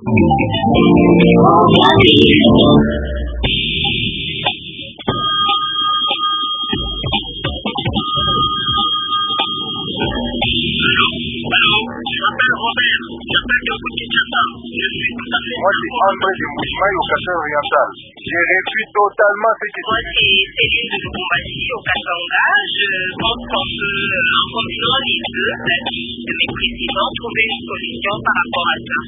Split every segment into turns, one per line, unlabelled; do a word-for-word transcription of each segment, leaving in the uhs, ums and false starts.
Moi, c'est André de Mouchmaï au Kassan oriental. J'ai réduit totalement ce qui
Moi, c'est Céline de Lubumbashi au Katanga. Je pense qu'on peut, en combinant les deux de mes présidents, trouver une solution par rapport à ça.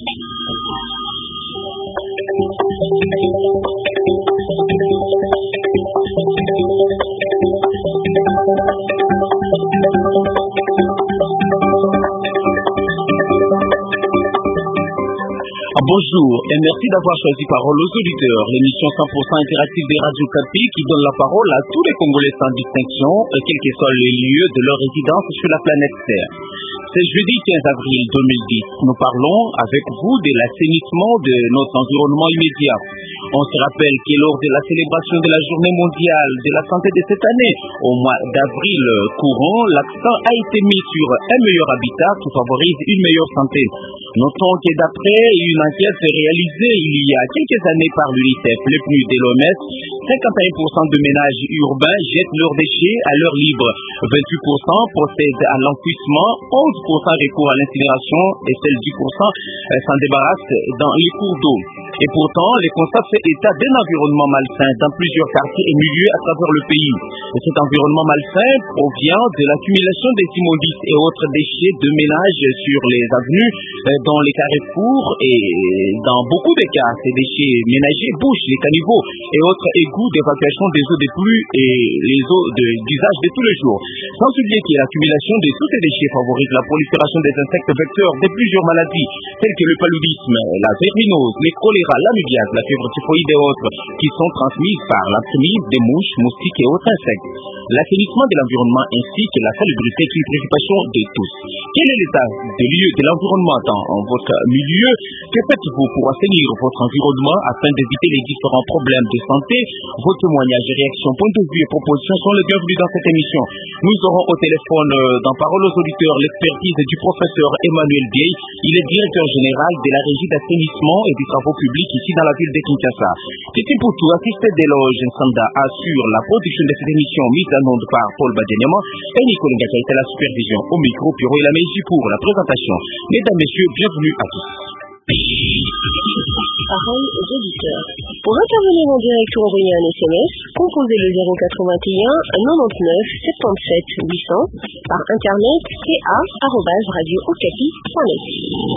Bonjour et merci d'avoir choisi Parole aux auditeurs, l'émission cent pour cent interactive des radios Capi qui donne la parole à tous les Congolais sans distinction, quels que soient les lieux de leur résidence sur la planète Terre. C'est jeudi quinze avril deux mille dix. Nous parlons avec vous de l'assainissement de notre environnement immédiat. On se rappelle que lors de la célébration de la journée mondiale de la santé de cette année, au mois d'avril courant, l'accent a été mis sur un meilleur habitat qui favorise une meilleure santé. Notons que d'après une enquête réalisée il y a quelques années par l'UNICEF, le P N U D et l'O M S, cinquante et un pour cent de ménages urbains jettent leurs déchets à l'heure libre, vingt-huit pour cent procèdent à l'enfouissement, onze pour cent recourent à l'incinération et seuls dix pour cent s'en débarrassent dans les cours d'eau. Et pourtant, les constats fait état d'un environnement malsain dans plusieurs quartiers et milieux à travers le pays. Et cet environnement malsain provient de l'accumulation des immondices et autres déchets de ménage sur les avenues, dans les carrefours et dans beaucoup de cas, ces déchets ménagers bouchent les caniveaux et autres égouts d'évacuation des eaux des pluies et les eaux d'usage de tous les jours. Sans oublier que l'accumulation de tous ces déchets favorise la prolifération des insectes vecteurs de plusieurs maladies telles que le paludisme, la verminose, les choléra, l'amibiase, la fièvre typhoïde et autres qui sont transmises par l'entremise des mouches, moustiques et autres insectes. L'assainissement de l'environnement ainsi que la salubrité est une préoccupation de tous. Quel est l'état des lieux de l'environnement dans votre milieu? Que faites-vous pour assainir votre environnement afin d'éviter les différents problèmes de santé? Vos témoignages, réactions, points de vue et propositions sont les bienvenus dans cette émission. Nous aurons au téléphone euh, dans Parole aux auditeurs l'expertise du professeur Emmanuel Biey. Il est directeur général de la régie d'assainissement et des travaux publics ici dans la ville de Kinshasa. Titi Poutou, assisté d'éloge Nsanda, assure la production de cette émission mise en onde par Paul Badeniama et Nicolas Ngaka était la supervision au micro, Piro et la Mégie pour la présentation. Mesdames, Messieurs, bienvenue à tous.
Parole aux auditeurs. Pour intervenir en direct ou envoyer un S M S, composez le zéro quatre-vingt-un quatre-vingt-dix-neuf soixante-dix-sept huit cents par internet ca arobase radio okapi point net.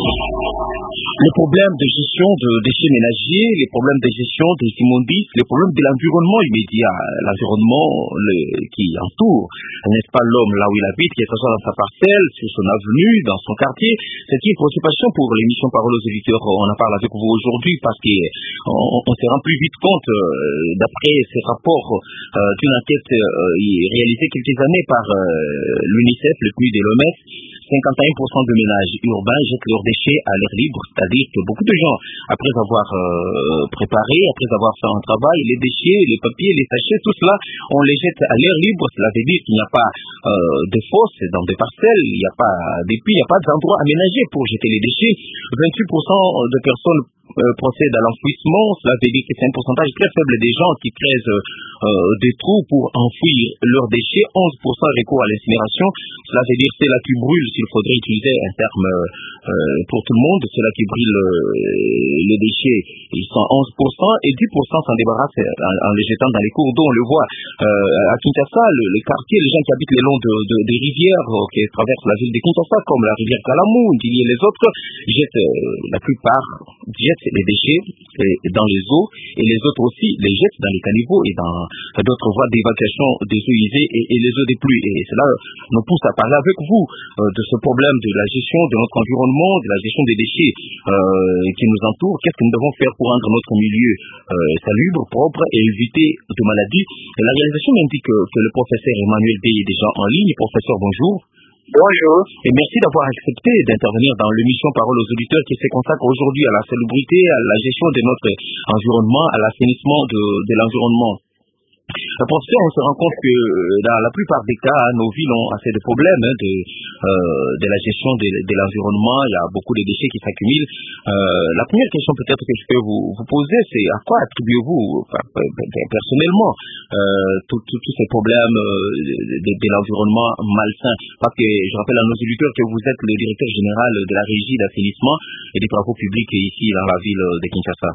Les problèmes de gestion de déchets ménagers, les problèmes de gestion des immondices, les problèmes de l'environnement immédiat, l'environnement le, qui entoure, n'est-ce pas, l'homme là où il habite, qu'il soit dans sa parcelle, sur son avenue, dans son quartier, c'est une préoccupation pour l'émission Parole aux auditeurs. On en parle avec vous aujourd'hui parce qu'on on se rend plus vite compte, euh, d'après ces rapports euh, d'une enquête euh, réalisée quelques années par euh, l'UNICEF, le P N U D et l'O M S, cinquante et un pour cent de ménages urbains jettent leurs déchets à l'air libre, c'est-à-dire que beaucoup de gens, après avoir euh, préparé, après avoir fait un travail, les déchets, les papiers, les sachets, tout cela, on les jette à l'air libre. Cela veut dire qu'il n'y a pas euh, de fosses dans des parcelles, il n'y a pas d'épis, il n'y a pas d'endroit aménagé pour jeter les déchets. vingt-huit pour cent de personnes euh, procèdent à l'enfouissement. Cela veut dire que c'est un pourcentage très faible des gens qui creusent euh, des trous pour enfouir leurs déchets. onze pour cent recours à l'incinération. Cela veut dire c'est là qui brûle, s'il faudrait utiliser un terme euh, pour tout le monde, c'est là qui brûle euh, les déchets. Ils sont onze pour cent et dix pour cent s'en débarrassent en, en les jetant dans les cours d'eau. On le voit euh, à Kinshasa, le, le quartier, les gens qui habitent le long de, de, des rivières euh, qui traversent la ville de Kinshasa, comme la rivière Kalamou, Ndili et les autres, jettent euh, la plupart jettent les déchets et, et dans les eaux, et les autres aussi les jettent dans les caniveaux et dans d'autres voies d'évacuation des eaux usées et, et les eaux des pluies. Et cela nous pousse à parler avec vous euh, de ce problème de la gestion de notre environnement, de la gestion des déchets euh, qui nous entourent. Qu'est-ce que nous devons faire pour rendre notre milieu euh, salubre, propre et éviter de maladies? Et la réalisation m'indique que, que le professeur Emmanuel Biey est déjà en ligne. Professeur, bonjour.
Bonjour.
Et merci d'avoir accepté d'intervenir dans l'émission Parole aux auditeurs qui se consacre aujourd'hui à la salubrité, à la gestion de notre environnement, à l'assainissement de, de l'environnement. Professeur, on se rend compte que dans la plupart des cas, nos villes ont assez de problèmes hein, de, euh, de la gestion de, de l'environnement. Il y a beaucoup de déchets qui s'accumulent. Euh, la première question peut-être que je peux vous, vous poser, c'est à quoi attribuez-vous enfin, personnellement euh, tous ces problèmes de, de, de l'environnement malsain? Parce que je rappelle à nos auditeurs que vous êtes le directeur général de la régie d'assainissement et des travaux publics ici dans la ville de Kinshasa.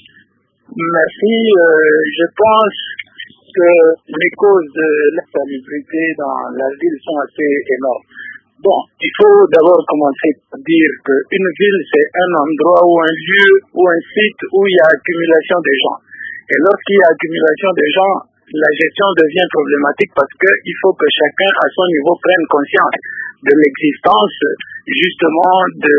Merci. Euh, je pense que les causes de l'insalubrité dans la ville sont assez énormes. Bon, il faut d'abord commencer par dire qu'une ville, c'est un endroit ou un lieu ou un site où il y a accumulation des gens. Et lorsqu'il y a accumulation des gens, la gestion devient problématique parce qu'il faut que chacun à son niveau prenne conscience de l'existence justement de,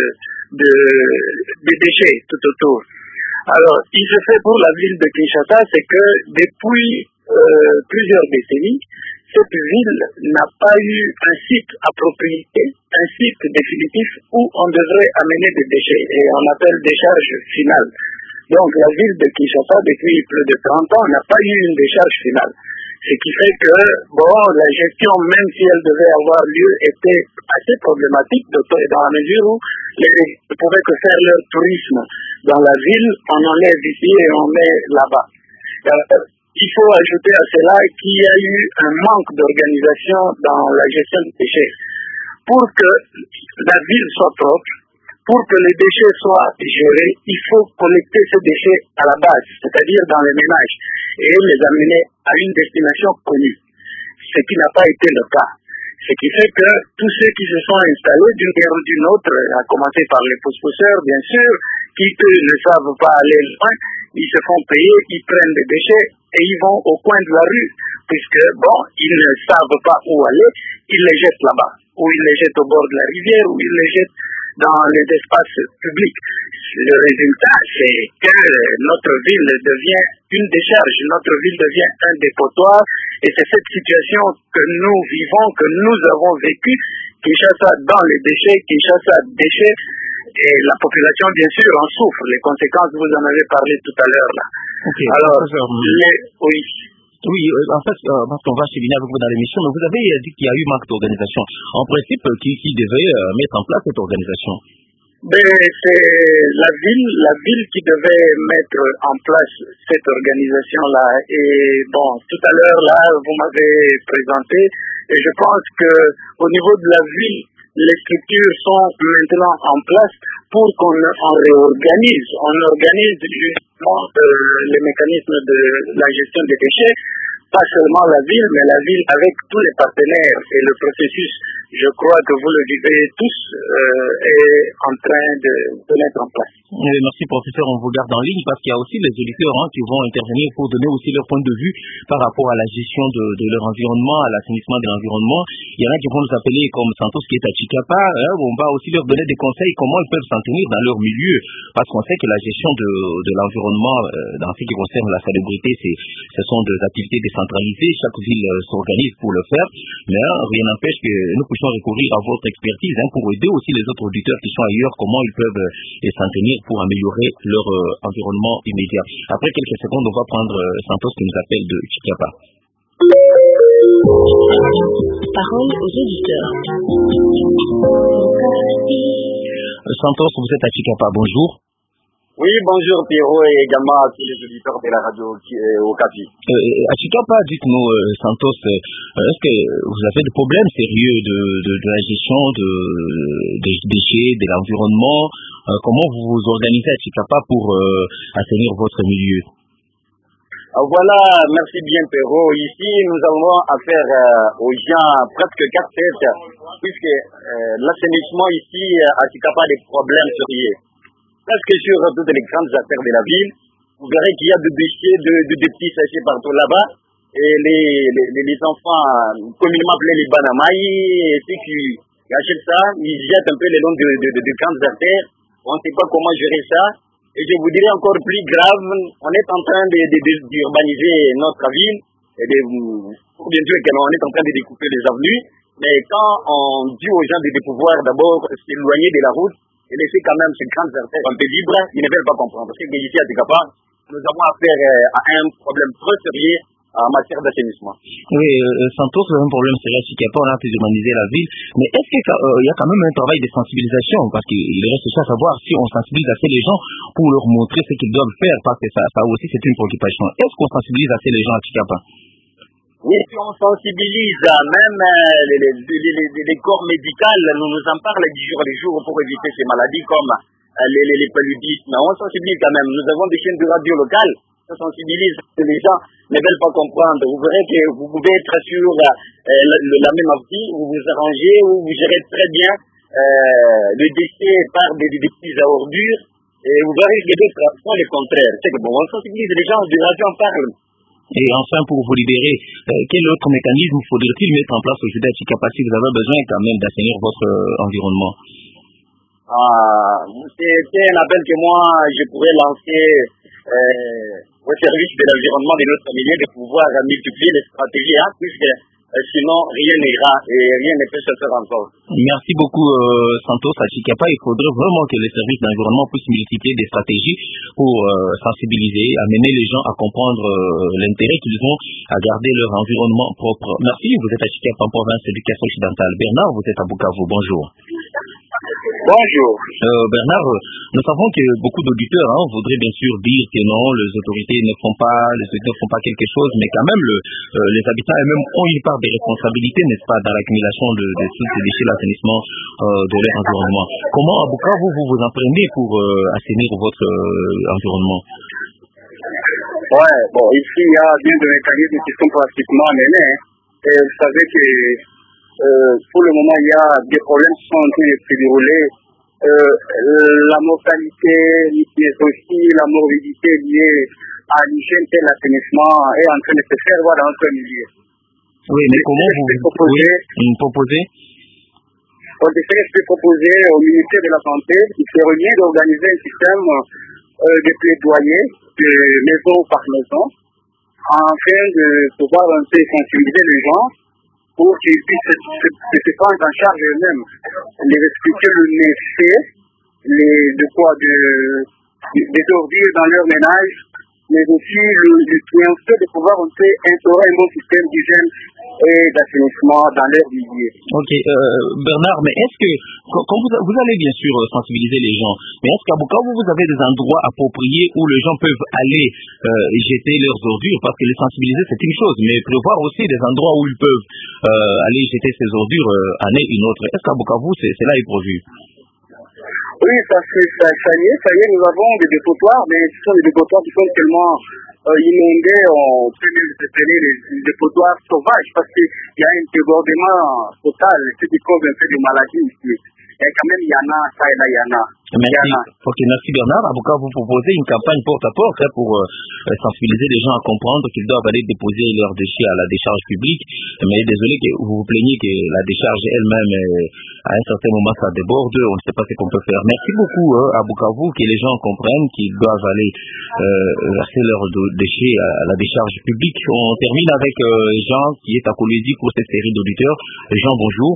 de, des déchets tout autour. Alors, il se fait pour la ville de Kinshasa, c'est que depuis euh, plusieurs décennies, cette ville n'a pas eu un site approprié, un site définitif où on devrait amener des déchets, et on appelle décharge finale. Donc la ville de Kinshasa, depuis plus de trente ans, n'a pas eu une décharge finale. Ce qui fait que, bon, la gestion, même si elle devait avoir lieu, était assez problématique dans la mesure où les gens ne pouvaient que faire leur tourisme dans la ville, on enlève ici et on met là-bas. Euh, il faut ajouter à cela qu'il y a eu un manque d'organisation dans la gestion des déchets. Pour que la ville soit propre, pour que les déchets soient gérés, il faut collecter ces déchets à la base, c'est-à-dire dans les ménages, et les amener à une destination connue, ce qui n'a pas été le cas. Ce qui fait que tous ceux qui se sont installés d'une guerre ou d'une autre, à commencer par les pousse-pousseurs, bien sûr, qui eux ne savent pas aller loin, ils se font payer, ils prennent des déchets et ils vont au coin de la rue, puisque, bon, ils ne savent pas où aller, ils les jettent là-bas, ou ils les jettent au bord de la rivière, ou ils les jettent dans les espaces publics. Le résultat, c'est que notre ville devient une décharge, notre ville devient un dépotoir, et c'est cette situation que nous vivons, que nous avons vécu, Kinshasa dans les déchets, Kinshasa déchets, et la population, bien sûr, en souffre. Les conséquences, vous en avez parlé tout à l'heure là.
Okay.
Alors, les, oui.
Oui, en fait, euh, parce qu'on va cheminer avec vous dans l'émission, mais vous avez dit qu'il y a eu manque d'organisation. En principe, qui, qui devait euh, mettre en place cette organisation?
Ben, c'est la ville, la ville qui devait mettre en place cette organisation-là. Et bon, tout à l'heure, là, vous m'avez présenté, et je pense que au niveau de la ville, les structures sont maintenant en place pour qu'on on réorganise. On organise justement euh, les mécanismes de la gestion des déchets, pas seulement la ville, mais la ville avec tous les partenaires. Et le processus, je crois que vous le vivez tous, euh, est en train de, de mettre en place.
Euh, merci professeur, on vous garde en ligne parce qu'il y a aussi les auditeurs hein, qui vont intervenir pour donner aussi leur point de vue par rapport à la gestion de, de leur environnement, à l'assainissement de l'environnement. Il y en a qui vont nous appeler comme Santos qui est à Chikapa, hein, où on va aussi leur donner des conseils comment ils peuvent s'en tenir dans leur milieu, parce qu'on sait que la gestion de, de l'environnement euh, dans ce qui concerne la salubrité, c'est, ce sont des activités décentralisées, chaque ville euh, s'organise pour le faire, mais hein, rien n'empêche que nous puissions recourir à votre expertise hein, pour aider aussi les autres auditeurs qui sont ailleurs, comment ils peuvent euh, s'en tenir pour améliorer leur euh, environnement immédiat. Après quelques secondes, on va prendre euh, Santos qui nous appelle de Chikapa.
Parole aux auditeurs.
Santos, vous êtes à Chikapa, bonjour.
Oui, bonjour Pierrot et également à tous les auditeurs de la radio euh, Okapi.
Euh, à Chikapa, dites-nous euh, Santos, euh, est-ce que vous avez des problèmes sérieux de, de, de la gestion de, des déchets, de l'environnement? euh, Comment vous vous organisez à Chikapa pour euh, assainir votre milieu?
Voilà, merci bien Pierrot. Ici, nous avons affaire euh, aux gens presque quatre têtes, puisque euh, l'assainissement ici à Chikapa a des problèmes sérieux. Presque sur toutes les grandes artères de la ville, vous verrez qu'il y a des déchets, de, de, de petits sachets partout là-bas, et les, les, les enfants, communément appelés les banamaï, ceux qui achètent ça, ils jettent un peu le long de, de, de, de grandes artères, on ne sait pas comment gérer ça, et je vous dirais encore plus grave, on est en train de, de, de, d'urbaniser notre ville, et de, bien sûr qu'on est en train de découper les avenues, mais quand on dit aux gens de, de pouvoir d'abord s'éloigner de la route, et laisser quand même ces grandes artères un peu libres, ils ne veulent pas comprendre. Parce que ici à Chikapa, nous avons affaire à un problème très sérieux en matière d'assainissement.
Oui, euh, Santos, le même problème, c'est qu'il n'y a pas, on a pu humaniser la ville. Mais est-ce qu'il euh, y a quand même un travail de sensibilisation? Parce qu'il reste aussi à savoir si on sensibilise assez les gens pour leur montrer ce qu'ils doivent faire, parce que ça, ça aussi, c'est une préoccupation. Est-ce qu'on sensibilise assez les gens à Chikapa?
Oui, si on sensibilise même euh, les, les, les, les, les corps médicaux, nous nous en parlent du jour les jours pour éviter ces maladies comme euh, les, les, les paludismes. On sensibilise quand même. Nous avons des chaînes de radio locales, on sensibilise les gens ne veulent pas comprendre. Vous verrez que vous pouvez être sur euh, la, la même appli, vous vous arrangez, ou vous gérez très bien euh, le décès par des, des, des petits à ordures, et vous verrez que les deux font le contraire. C'est que bon, on sensibilise les gens, de radio en parle.
Et enfin, pour vous libérer, euh, quel autre mécanisme faudrait-il mettre en place aujourd'hui à Chikapa si vous avez besoin quand même d'assainir votre euh, environnement?
Ah, c'est un appel que moi, je pourrais lancer euh, au service de l'environnement de notre milieu, de pouvoir multiplier les stratégies, hein, puisque euh, sinon rien n'ira et rien ne peut se faire encore.
Merci beaucoup euh, Santos à Chikapa. Il faudrait vraiment que les services d'environnement puissent multiplier des stratégies pour euh, sensibiliser, amener les gens à comprendre euh, l'intérêt qu'ils ont à garder leur environnement propre. Merci, vous êtes à Chikapa en province d'éducation occidentale. Bernard, vous êtes à Bukavu, bonjour.
Bonjour.
Euh, Bernard, nous savons que beaucoup d'auditeurs hein, voudraient bien sûr dire que non, les autorités ne font pas, les autorités ne font pas quelque chose, mais quand même le, euh, les habitants eux-mêmes ont une part de responsabilité, n'est-ce pas, dans l'accumulation de, de tous ces déchets, l'assainissement euh, de leur environnement. Comment à Bukavu vous vous vous imprégnez pour euh, assainir votre euh, environnement?
Ouais, bon, ici il y a bien des mécanismes qui sont pratiquement menés. Et vous savez que Euh, pour le moment, il y a des problèmes qui sont en train de se dérouler. Euh, la mortalité, mais aussi la morbidité liée à l'hygiène et l'assainissement est en train de se faire voir dans notre milieu.
Oui, mais comment vous
proposer,
oui, proposer
On devrait proposer au ministère de la Santé qui serait bien d'organiser un système euh, de plaidoyer de maison par maison afin de pouvoir un peu sensibiliser les gens pour qu'ils puissent se, se, se prendre en charge eux-mêmes, les expliquer le méfait, les, de quoi, de, de, des ordures dans leur ménage, mais aussi le, le bienfait de pouvoir un peu instaurer un bon système d'hygiène et d'assainissement dans leur milieu.
Ok, euh, Bernard, mais est-ce que, quand, quand vous, vous allez bien sûr sensibiliser les gens, mais est-ce qu'à Bukavu vous avez des endroits appropriés où les gens peuvent aller euh, jeter leurs ordures? Parce que les sensibiliser c'est une chose, mais prévoir aussi des endroits où ils peuvent euh, aller jeter ces ordures euh, en est une autre. Est-ce qu'à Bukavu c'est, c'est là est prévu?
Oui, ça, ça, ça y est, ça y est, nous avons des dépotoirs, mais ce sont des dépotoirs qui sont tellement euh, inondés, on peut même appeler les dépotoirs sauvages, parce qu'il y a un débordement total, ce qui cause un peu de maladies ici. Et quand même, il y en a, ça et là, il y en a.
Merci. Ok, merci Bernard. En tout cas, vous proposez une campagne porte-à-porte hein, pour euh, sensibiliser les gens à comprendre qu'ils doivent aller déposer leurs déchets à la décharge publique. Mais désolé que vous vous plaignez que la décharge elle-même, euh, à un certain moment, ça déborde. On ne sait pas ce qu'on peut faire. Merci beaucoup hein, à Bukavu, que les gens comprennent qu'ils doivent aller euh, verser leurs déchets à la décharge publique. On termine avec euh, Jean, qui est à Colombie pour cette série d'auditeurs. Jean, bonjour.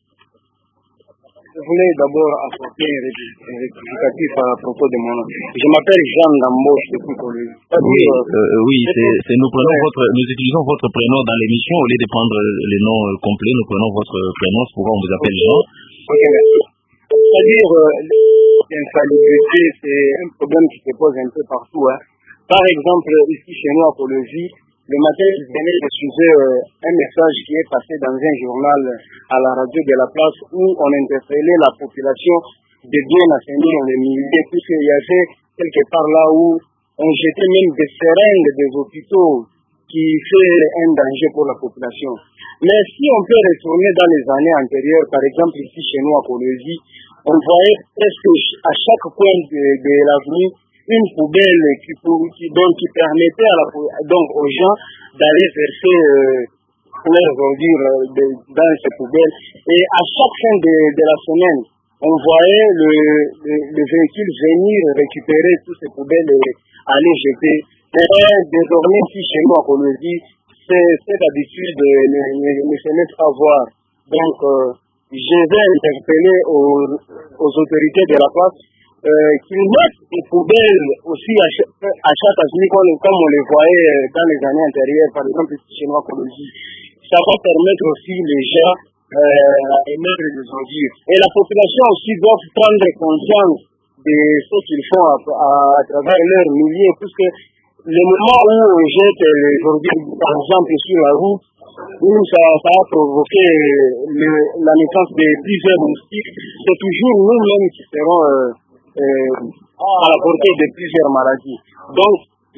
Je voulais d'abord apporter un rectificatif à propos de mon nom. Je m'appelle Jean Lamboche depuis Colombie.
Oui, euh, oui c'est, c'est, nous, prenons ouais. votre, nous utilisons votre prénom dans l'émission. Au lieu de prendre les noms euh, complets, nous prenons votre prénom. C'est pourquoi on vous appelle Jean.
Ok, merci. C'est-à-dire, euh, l'insalubrité, c'est un problème qui se pose un peu partout. Hein. Par exemple, ici chez nous à Colombie, le matin, je venais de diffuser euh, un message qui est passé dans un journal à la radio de la place où on interpellait la population de bien assainir les milieux, puisqu'il y avait quelque part là où on jetait même des seringues des hôpitaux qui fait un danger pour la population. Mais si on peut retourner dans les années antérieures, par exemple ici chez nous à Colombie, on voyait presque à chaque coin de, de l'avenue une poubelle qui, qui, donc, qui permettait à la, donc, aux gens d'aller verser euh, leurs ordures euh, dans ces poubelles. Et à chaque fin de, de la semaine, on voyait le, le, le véhicule venir récupérer toutes ces poubelles et aller jeter. Mais désormais, si chez nous à Colombie, cette habitude ne, ne, ne se laisse pas voir. Donc, euh, je vais interpeller aux, aux autorités de la place euh, qu'ils mettent des poubelles aussi à chaque, à chaque avenue, comme, comme on les voyait dans les années antérieures, par exemple chez nous à Colombie. Ça va permettre aussi les gens euh, à émettre des ordures. Et la population aussi doit prendre conscience de ce qu'ils font à, à, à travers leur milieu, puisque le moment où on jette les ordures, par exemple sur la route, où ça, ça a provoqué le, la naissance de plusieurs moustiques, c'est toujours nous-mêmes qui serons euh, euh, à la portée de plusieurs maladies. Donc,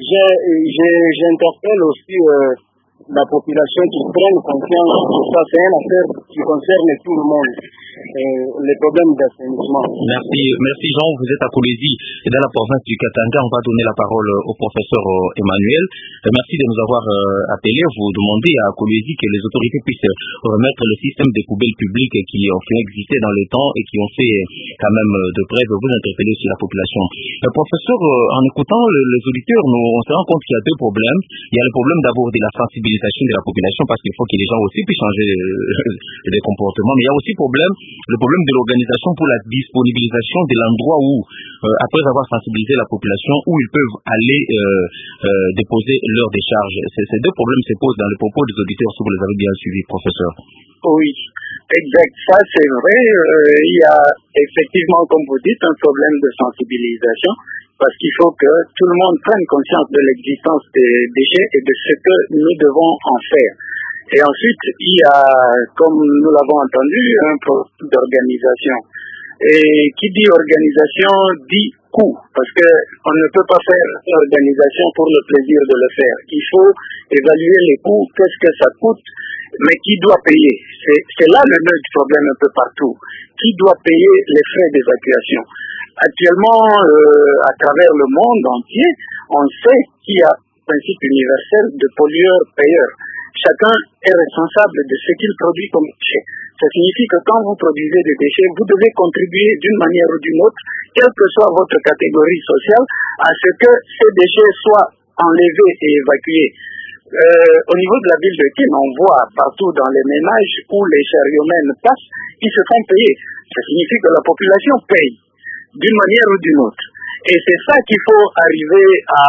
j'interpelle aussi euh, la population qui prenne conscience que ça, c'est une affaire qui concerne tout le monde. Euh, les problèmes d'assainissement.
Merci, merci Jean, vous êtes à Kolwezi, dans la province du Katanga. On va donner la parole au professeur Emmanuel. Merci de nous avoir appelés. Vous demandez à Kolwezi que les autorités puissent remettre le système des poubelles publiques qui ont fait exister dans le temps et qui ont fait quand même de près de vous interpeller sur la population. Le professeur, en écoutant les auditeurs, nous, on se rend compte qu'il y a deux problèmes. Il y a le problème d'abord de la sensibilisation de la population, parce qu'il faut que les gens aussi puissent changer des comportements, mais il y a aussi problème le problème de l'organisation pour la disponibilisation de l'endroit où, euh, après avoir sensibilisé la population, où ils peuvent aller euh, euh, déposer leurs décharges. Ces, ces deux problèmes se posent dans les propos des auditeurs, si vous les avez bien suivis, professeur.
Oui, exact. Ça, c'est vrai. Euh, il y a effectivement, comme vous dites, un problème de sensibilisation, parce qu'il faut que tout le monde prenne conscience de l'existence des déchets et de ce que nous devons en faire. Et ensuite, il y a, comme nous l'avons entendu, un problème d'organisation. Et qui dit organisation dit coût, parce que on ne peut pas faire l'organisation pour le plaisir de le faire. Il faut évaluer les coûts, qu'est-ce que ça coûte, mais qui doit payer. C'est là le nœud du problème un peu partout. Qui doit payer les frais d'évacuation? Actuellement, euh, à travers le monde entier, on sait qu'il y a un principe universel de pollueur-payeur. Chacun est responsable de ce qu'il produit comme déchets. Ça signifie que quand vous produisez des déchets, vous devez contribuer d'une manière ou d'une autre, quelle que soit votre catégorie sociale, à ce que ces déchets soient enlevés et évacués. Euh, au niveau de la ville de Kin, on voit partout dans les ménages où les chariomènes passent, ils se font payer. Ça signifie que la population paye d'une manière ou d'une autre. Et c'est ça qu'il faut arriver à...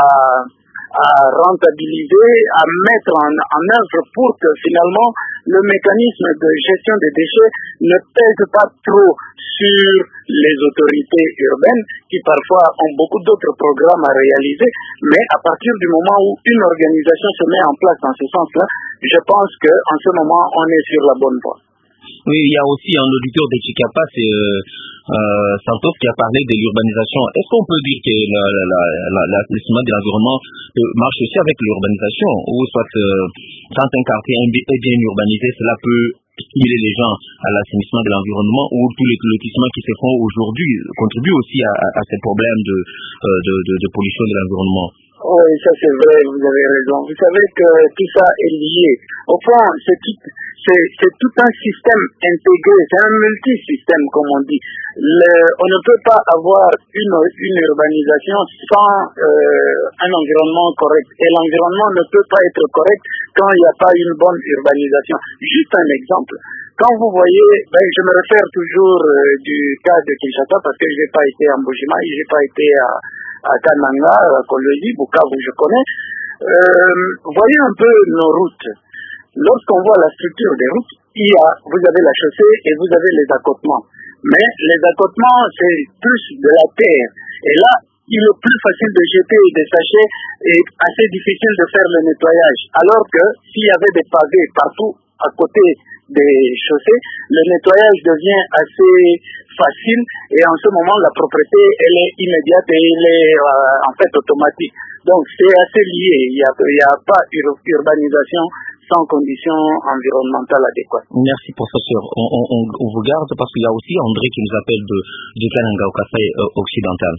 à rentabiliser, à mettre en, en œuvre pour que finalement le mécanisme de gestion des déchets ne pèse pas trop sur les autorités urbaines qui parfois ont beaucoup d'autres programmes à réaliser, mais à partir du moment où une organisation se met en place dans ce sens-là, je pense qu'en ce moment on est sur la bonne voie.
Oui, il y a aussi un auditeur de Chikapa, c'est euh, euh, Santos, qui a parlé de l'urbanisation. Est-ce qu'on peut dire que l'assainissement de l'environnement marche aussi avec l'urbanisation, ou soit euh, quand un quartier est bien urbanisé, cela peut stimuler les gens à l'assainissement de l'environnement, ou tous les lotissements qui se font aujourd'hui contribuent aussi à, à, à ces problèmes de, euh, de, de, de pollution de l'environnement?
Oui, ça c'est vrai, vous avez raison. Vous savez que tout ça est lié. Au fond, c'est tout, c'est, c'est tout un système intégré, c'est un multisystème comme on dit. Le, on ne peut pas avoir une, une urbanisation sans euh, un environnement correct. Et l'environnement ne peut pas être correct quand il n'y a pas une bonne urbanisation. Juste un exemple. Quand vous voyez, ben, je me réfère toujours euh, du cas de Kinshasa parce que je n'ai pas été à Mbujimai, je n'ai pas été à à Kananga, à Kolwezi, Bukavu, je connais. Euh, voyez un peu nos routes. Lorsqu'on voit la structure des routes, il y a, vous avez la chaussée et vous avez les accotements. Mais les accotements, c'est plus de la terre. Et là, il est plus facile de jeter des sachets et assez difficile de faire le nettoyage. Alors que s'il y avait des pavés partout à côté des chaussées, le nettoyage devient assez facile et en ce moment la propriété elle est immédiate et elle est euh, en fait automatique. Donc c'est assez lié, il n'y a, il y a pas urbanisation sans conditions environnementales adéquates.
Merci professeur, on, on, on, on vous garde parce qu'il y a aussi André qui nous appelle de, du Kananga au Kasai euh, occidental.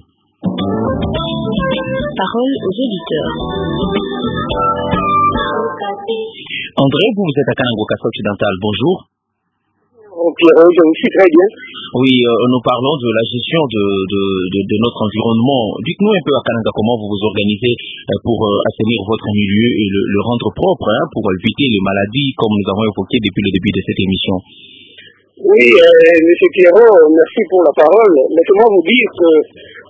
Parole aux auditeurs.
André, vous, vous êtes à Kananga au Kasai occidental, bonjour.
Pierrot, je vous suis très bien.
Oui, euh, nous parlons de la gestion de, de, de, de notre environnement. Dites-nous un peu à Kananga comment vous vous organisez pour euh, assainir votre milieu et le, le rendre propre, hein, pour éviter les maladies comme nous avons évoqué depuis le début de cette émission.
Oui, euh, M. Pierrot, merci pour la parole. Laissez-moi vous dire que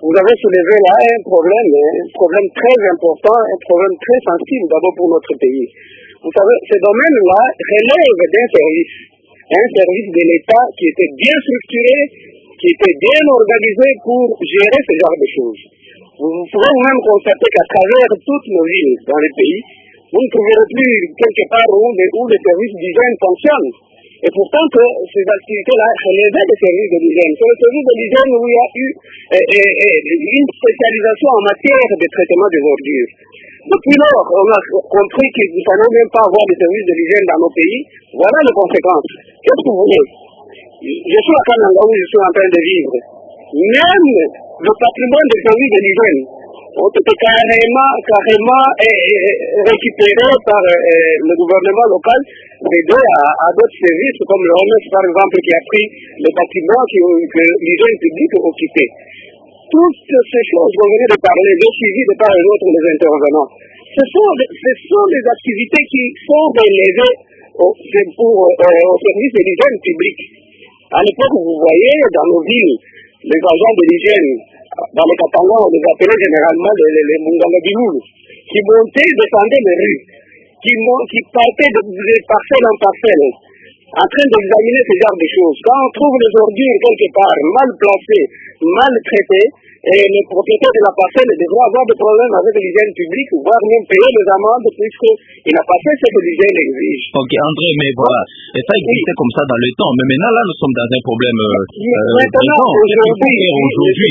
vous avez soulevé là un problème, un problème très important, un problème très sensible d'abord pour notre pays. Vous savez, ce domaine-là relève d'un service, un service de l'État qui était bien structuré, qui était bien organisé pour gérer ce genre de choses. Vous pouvez même constater qu'à travers toutes nos villes dans le pays, vous ne trouverez plus quelque part où les, où les services d'hygiène fonctionnent. Et pourtant que ces activités-là relevaient des services de l'hygiène. C'est le service de l'hygiène où il y a eu eh, eh, eh, une spécialisation en matière de traitement des ordures. Depuis lors, on a compris qu'il ne fallait même pas avoir des services de l'hygiène dans nos pays. Voilà les conséquences. Qu'est-ce que vous voulez? Je suis à Kananga où je suis en train de vivre. Même le patrimoine des services de l'hygiène ont été carrément, carrément eh, eh, récupérés par eh, le gouvernement local, aidé à, à d'autres services comme le R O M E S par exemple qui a pris le bâtiment qui, que l'hygiène publique occupait. Toutes ces choses dont vous venez de parler, j'ai suivi de part et d'autre les intervenants. Ce sont, ce sont des activités qui sont relevées au, pour, euh, au service de l'hygiène publique. À l'époque, vous voyez dans nos villes, les agents de l'hygiène, dans les Katanga, on les appelait généralement les, les, les Munganga-Biloulou, qui montaient, descendaient les rues, qui, qui partaient de, de parcelle en parcelle, en train d'examiner ce genre de choses. Quand on trouve les ordures quelque part, mal placées, mal traitées, et le propriétaire de la parcelle devra avoir des problèmes avec l'hygiène publique, voire même payer les amendes puisqu'il n'a pas fait ce que l'hygiène exige.
Ok, André, mais voilà, et ça existait oui. comme ça dans le temps, mais maintenant là nous sommes dans un problème euh, euh,
maintenant, aujourd'hui,
aujourd'hui,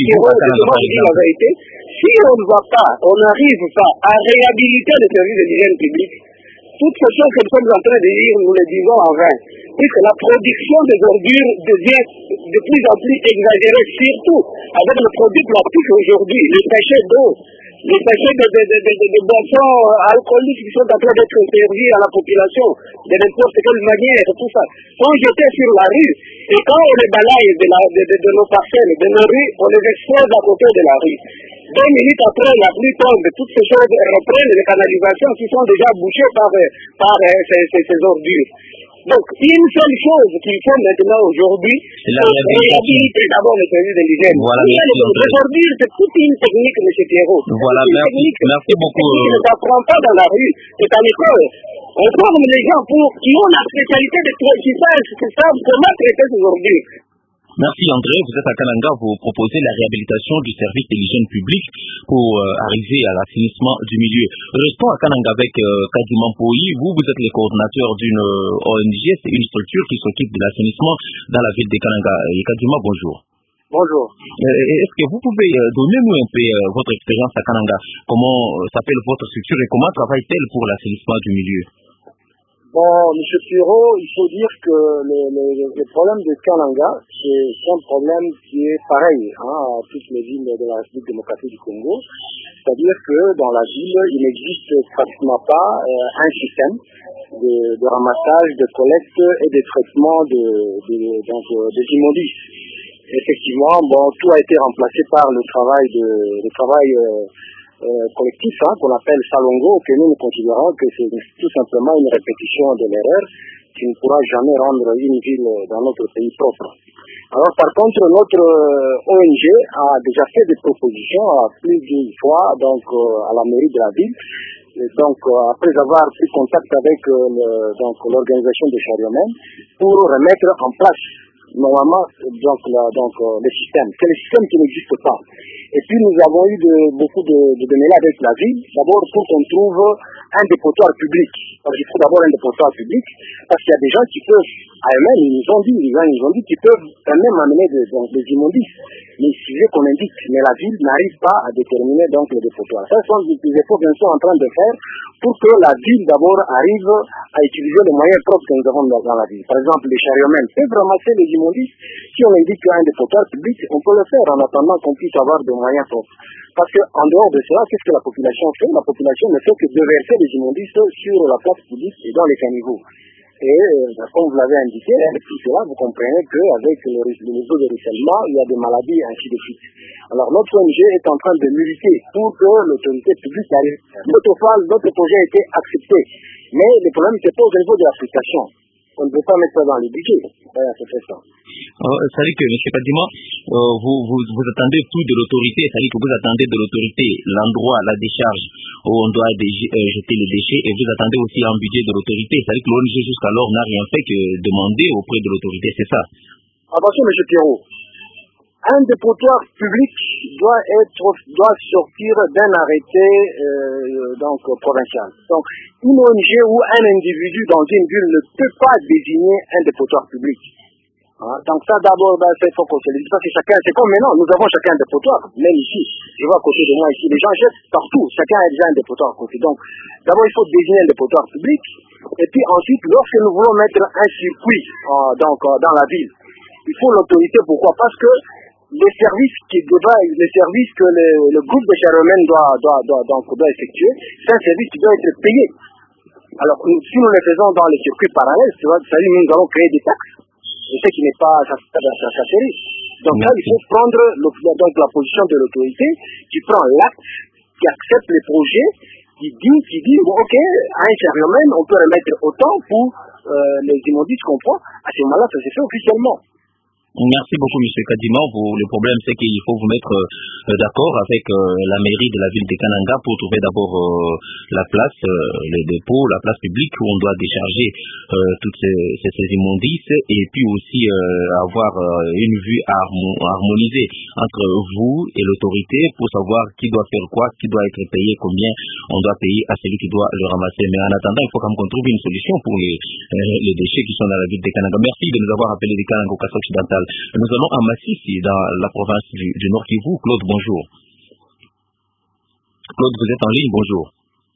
la vérité, si on ne va pas, on n'arrive pas à réhabiliter le service de l'hygiène publique, toutes ces choses que nous sommes en train de dire, nous les disons en vain, puisque la production des ordures devient de plus en plus exagérée, surtout avec le produit plastique aujourd'hui, les sachets d'eau, les sachets de, de, de, de, de, de boissons alcooliques qui sont en train d'être servis à la population de n'importe quelle manière, tout ça, sont jetés sur la rue. Et quand on les balaye de, la, de, de, de nos parcelles, de nos rues, on les expose à côté de la rue. Deux minutes après, la pluie tombe, toutes ces choses reprennent les canalisations qui sont déjà bouchées par, par euh, ces, ces, ces ordures. Donc, une seule chose qu'il faut maintenant aujourd'hui, c'est réhabiliter d'abord le service de l'hygiène.
Voilà,
aujourd'hui, c'est toute une technique, M. Pierrot.
Voilà, merci, technique, merci beaucoup.
On ne s'apprend pas dans la rue, c'est à l'école. On forme les gens pour qui ont la spécialité de qui savent, qui savent comment traiter ces ordures.
Merci André, vous êtes à Kananga, vous proposez la réhabilitation du service de l'hygiène publique pour euh, arriver à l'assainissement du milieu. Restons à Kananga avec euh, Kadima Mpoyi, vous, vous êtes le coordinateur d'une euh, O N G, c'est une structure qui s'occupe de l'assainissement dans la ville de Kananga. Et Kadima, bonjour.
Bonjour.
Euh, Est-ce que vous pouvez euh, donner nous un peu euh, votre expérience à Kananga? Comment euh, s'appelle votre structure et comment travaille-t-elle pour l'assainissement du milieu?
Bon, M. Pierrot, il faut dire que le, le, le problème de Kananga, c'est un problème qui est pareil hein, à toutes les villes de la République démocratique du Congo. C'est-à-dire que dans la ville, il n'existe pratiquement pas euh, un système de, de ramassage, de collecte et de traitement de, de, donc, euh, des immondices. Effectivement, bon, tout a été remplacé par le travail de, le travail euh, Euh, collectif hein, qu'on appelle Salongo, que nous nous considérons que c'est tout simplement une répétition de l'erreur qui ne pourra jamais rendre une ville dans notre pays propre. Alors par contre, notre euh, O N G a déjà fait des propositions à plus d'une fois donc euh, à la mairie de la ville. Et donc euh, après avoir pris contact avec euh, le, donc l'organisation des Chariomen pour remettre en place normalement donc, la, donc euh, le système, c'est le système qui n'existe pas. Et puis nous avons eu de, beaucoup de, de démêlés avec la ville, d'abord pour qu'on trouve un dépotoir public. Parce qu'il faut d'abord un dépotoir public, parce qu'il y a des gens qui peuvent, à eux-mêmes, ils nous ont dit, les gens ils nous ont dit qu'ils peuvent eux-mêmes amener des, donc, des immondices. Mais il suffisait qu'on indique, mais la ville n'arrive pas à déterminer donc le dépotoir. Ça, ce sont des efforts que nous sommes en train de faire pour que la ville d'abord arrive à utiliser les moyens propres que nous avons dans, dans la ville. Par exemple, les chariomen peuvent ramasser les immondices. Si on indique qu'il y a un dépotoir public, on peut le faire en attendant qu'on puisse avoir des moyens propres. Parce qu'en dehors de cela, qu'est-ce que la population fait? La population ne fait que déverser les immondices sur la place publique et dans les caniveaux. Et euh, comme vous l'avez indiqué, avec tout cela, vous comprenez qu'avec le, le niveau de ruissellement, il y a des maladies, ainsi de suite. Alors notre O N G est en train de militer pour que l'autorité publique arrive. Notre, notre projet a été accepté, mais le problème se pose au niveau de l'application. On ne peut pas mettre ça dans les budgets. Voilà, c'est fait ça.
Euh, c'est-à-dire que, M. Kadima, euh, vous, vous, vous attendez tout de l'autorité, c'est-à-dire que vous attendez de l'autorité l'endroit, la décharge où on doit déje, euh, jeter les déchets, et vous attendez aussi un budget de l'autorité. C'est-à-dire que l'O N G jusqu'alors n'a rien fait que demander auprès de l'autorité, c'est ça?
Attention, M. Pierrot. Un dépotoir public doit être, doit sortir d'un arrêté euh, donc provincial. Donc, une O N G ou un individu dans une ville ne peut pas désigner un dépotoir public. Hein? Donc ça, d'abord, ben, c'est faut qu'on se le dise, parce que chacun, c'est comme maintenant, nous avons chacun un dépotoir, même ici. Je vois à côté de moi ici, les gens jettent partout, chacun a déjà un dépotoir à côté. Donc, d'abord, il faut désigner un dépotoir public, et puis ensuite, lorsque nous voulons mettre un circuit euh, donc, euh, dans la ville, il faut l'autorité. Pourquoi? Parce que les services qui doivent, les services que le, le groupe de Charlemagne doit, doit, doit, doit, doit effectuer, c'est un service qui doit être payé. Alors, si nous le faisons dans les circuits parallèles, tu vois, ça veut dire nous allons créer des taxes. Je sais qu'il n'est pas ça, ça, ça, ça série. Donc là, il faut prendre le, donc, la position de l'autorité qui prend l'acte, qui accepte les projets, qui dit, qui dit bon, ok, à un Charlemagne, on peut remettre autant pour euh, les immondices qu'on prend. À ce moment-là, ça se fait officiellement.
Merci beaucoup, M. Kadima. Vous, le problème, c'est qu'il faut vous mettre euh, d'accord avec euh, la mairie de la ville de Kananga pour trouver d'abord euh, la place, euh, le dépôt, la place publique où on doit décharger euh, toutes ces, ces, ces immondices, et puis aussi euh, avoir euh, une vue harmonisée entre vous et l'autorité pour savoir qui doit faire quoi, qui doit être payé, combien on doit payer à celui qui doit le ramasser. Mais en attendant, il faut quand même qu'on trouve une solution pour les, euh, les déchets qui sont dans la ville de Kananga. Merci de nous avoir appelés de Kananga au Kassai occidental. Nous allons à Massissi, dans la province du, du Nord Kivu. Claude, bonjour. Claude, vous êtes en ligne, bonjour.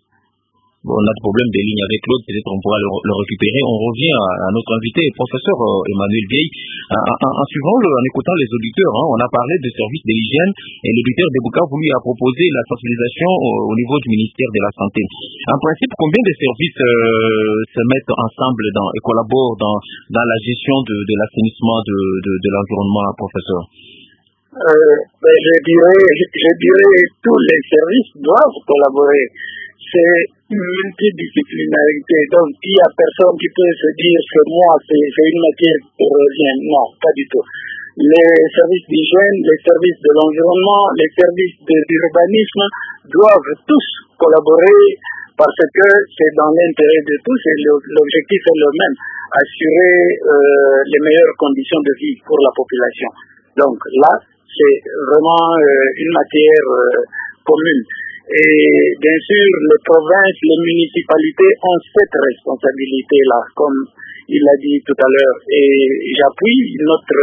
Bon, on a de problème de ligne avec Claude, peut-être on pourra le, le récupérer. On revient à, à notre invité, professeur euh, Emmanuel Vieille. En, en, en suivant, le, en écoutant les auditeurs, hein, on a parlé de services de l'hygiène, et l'auditeur de Bukavu lui a proposé la sensibilisation au, au niveau du ministère de la Santé. En principe, combien de services euh, se mettent ensemble dans, et collaborent dans, dans la gestion de, de l'assainissement de, de, de l'environnement, professeur?
euh, ben, je dirais, je, je dirais tous les services doivent collaborer. C'est une multidisciplinarité. Donc, il n'y a personne qui peut se dire que moi, c'est une matière qui revient. Non, pas du tout. Les services d'hygiène, les services de l'environnement, les services de l'urbanisme doivent tous collaborer parce que c'est dans l'intérêt de tous et l'objectif est le même, assurer euh, les meilleures conditions de vie pour la population. Donc là, c'est vraiment euh, une matière euh, commune. Et bien sûr, les provinces, les municipalités ont cette responsabilité-là, comme il l'a dit tout à l'heure. Et j'appuie notre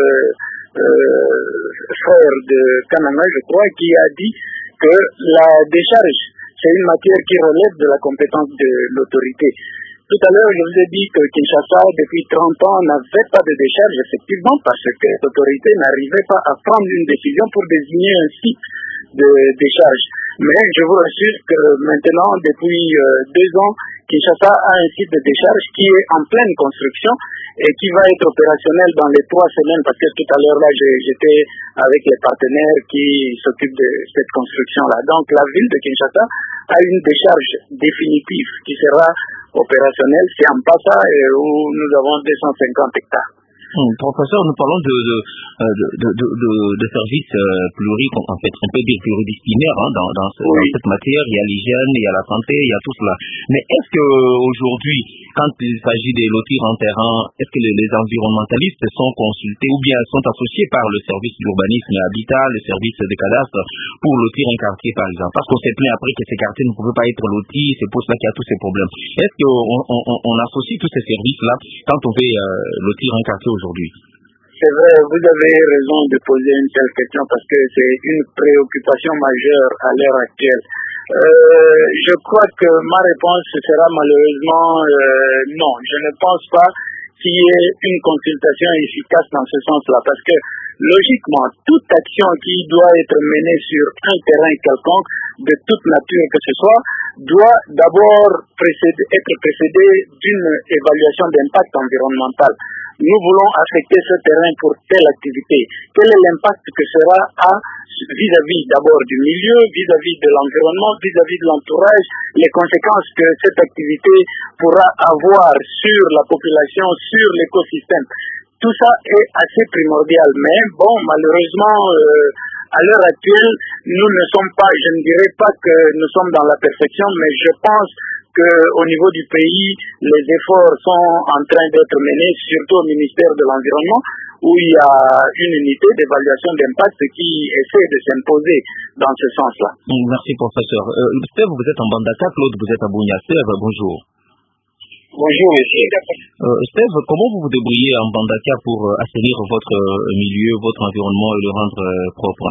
euh, frère de Kananga, je crois, qui a dit que la décharge, c'est une matière qui relève de la compétence de l'autorité. Tout à l'heure, je vous ai dit que Kinshasa, depuis trente ans, n'avait pas de décharge, effectivement, parce que l'autorité n'arrivait pas à prendre une décision pour désigner un site de décharge. Mais je vous rassure que maintenant, depuis euh, deux ans, Kinshasa a un site de décharge qui est en pleine construction et qui va être opérationnel dans les trois semaines, parce que tout à l'heure, là, j'étais avec les partenaires qui s'occupent de cette construction-là. Donc, la ville de Kinshasa a une décharge définitive qui sera opérationnelle. C'est en Passa où nous avons deux cent cinquante hectares.
Hum, professeur, nous parlons de, de, de, de, de, de, de services euh, pluri, en fait, on peut dire pluridisciplinaires hein, dans, dans, ce, oui. dans cette matière. Il y a l'hygiène, il y a la santé, il y a tout cela. Mais est-ce que aujourd'hui, quand il s'agit de lotir en terrain, est-ce que les, les environnementalistes sont consultés ou bien sont associés par le service d'urbanisme et habitat, le service de cadastre, pour lotir un quartier, par exemple? Parce qu'on s'est plaint après que ces quartiers ne pouvaient pas être lotis, c'est pour cela qu'il y a tous ces problèmes. Est-ce qu'on on, on, on associe tous ces services-là quand on veut euh, lotir un quartier aujourd'hui?
C'est vrai, vous avez raison de poser une telle question parce que c'est une préoccupation majeure à l'heure actuelle. Euh, je crois que ma réponse sera malheureusement euh, non. Je ne pense pas qu'il y ait une consultation efficace dans ce sens-là parce que logiquement, toute action qui doit être menée sur un terrain quelconque, de toute nature que ce soit, doit d'abord précéder, être précédée d'une évaluation d'impact environnemental. nous voulons affecter ce terrain pour telle activité. Quel est l'impact que sera à vis-à-vis d'abord du milieu, vis-à-vis de l'environnement, vis-à-vis de l'entourage, les conséquences que cette activité pourra avoir sur la population, sur l'écosystème. Tout ça est assez primordial, mais bon, malheureusement, euh, à l'heure actuelle, nous ne sommes pas, je ne dirais pas que nous sommes dans la perfection, mais je pense qu'au niveau du pays, les efforts sont en train d'être menés, surtout au ministère de l'Environnement, où il y a une unité d'évaluation d'impact qui essaie de s'imposer dans ce sens-là.
Merci, professeur. Euh, Steve, vous êtes en Mbandaka, Claude, vous êtes à Bunia. Steve, bonjour.
Bonjour, monsieur.
Euh, Steve, comment vous vous débrouillez en Mbandaka pour euh, assainir votre euh, milieu, votre environnement et le rendre euh, propre?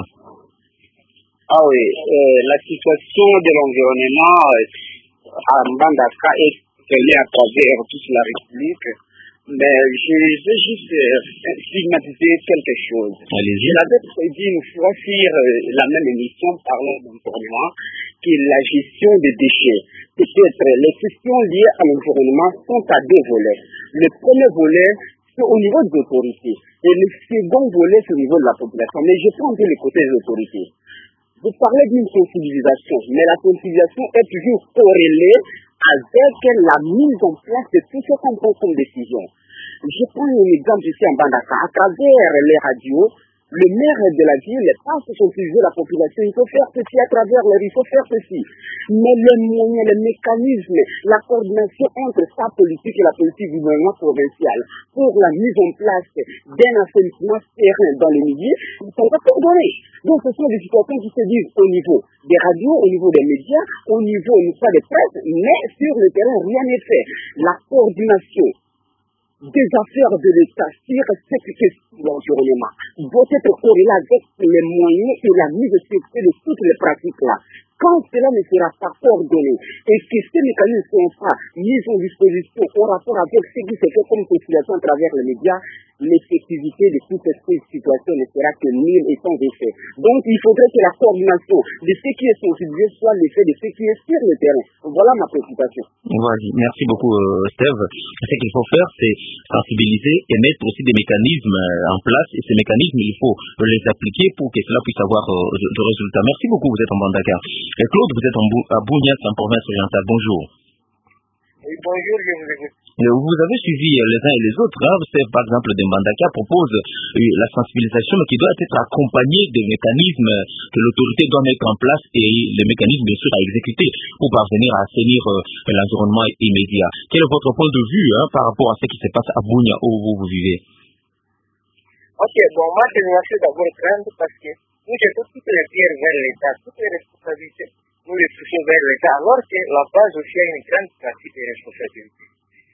Ah oui, euh, la situation de l'environnement euh, à Mbandaka est tenue à travers toute la République, mais je veux juste euh, stigmatiser quelque chose.
Allez-y.
Je l'avais prédit une fois sur euh, la même émission parlant d'environnement, qui est la gestion des déchets. Peut-être les questions liées à l'environnement sont à deux volets. Le premier volet, c'est au niveau des autorités, et le second volet, c'est au niveau de la population. Mais je prends un peu le côté des autorités. Vous parlez d'une sensibilisation, mais la sensibilisation est toujours corrélée avec la mise en place de tout ce qu'on prend comme décision. Je prends un exemple ici en Mbandaka. À travers les radios, le maire de la ville passe à sensibiliser la population. Il faut faire ceci à travers l'air, il faut faire ceci. Mais les moyens, les mécanismes, la coordination entre sa politique et la politique du gouvernement provincial pour la mise en place d'un assainissement serein dans les milieux, ils ne sont pas coordonnés. Donc ce sont des situations qui se disent au niveau des radios, au niveau des médias, au niveau, au niveau des presse, mais sur le terrain, rien n'est fait. La coordination des affaires de l'État sur cette question de l'environnement doit être corrélée avec les moyens et la mise sur pied de toutes les pratiques-là. Quand cela ne sera pas coordonné et que ces mécanismes ne sont pas mis en disposition en rapport avec ce qui se fait comme conciliation à travers les médias, l'effectivité de toute cette situation ne sera que nulle et sans effet. Donc il faudrait que la coordination de ce qui est sensibilisé soit l'effet de ce qui est sur le terrain. Voilà ma préoccupation.
Voilà. Merci beaucoup, euh, Steve. Ce qu'il faut faire, c'est sensibiliser et mettre aussi des mécanismes en place. Et ces mécanismes, il faut les appliquer pour que cela puisse avoir euh, de, de résultats. Merci beaucoup, vous êtes en Mbandaka. Et Claude, vous êtes en Bou à Bounias, en province orientale. Bonjour.
Oui, bonjour, je vous écoute.
Vous avez suivi les uns et les autres. Hein. Steve, par exemple, de Mbandaka propose la sensibilisation qui doit être accompagnée des mécanismes que l'autorité doit mettre en place et les mécanismes, bien sûr, à exécuter pour parvenir à assainir euh, l'environnement immédiat. Quel est votre point de vue hein, par rapport à ce qui se passe à Bunia où vous, vous vivez?
Ok, bon, moi, je vais assez d'abord craindre parce que nous jetons toutes les pierres vers l'État, toutes les responsabilités, nous les poussons vers l'État, alors que la base aussi a une grande partie des responsabilités.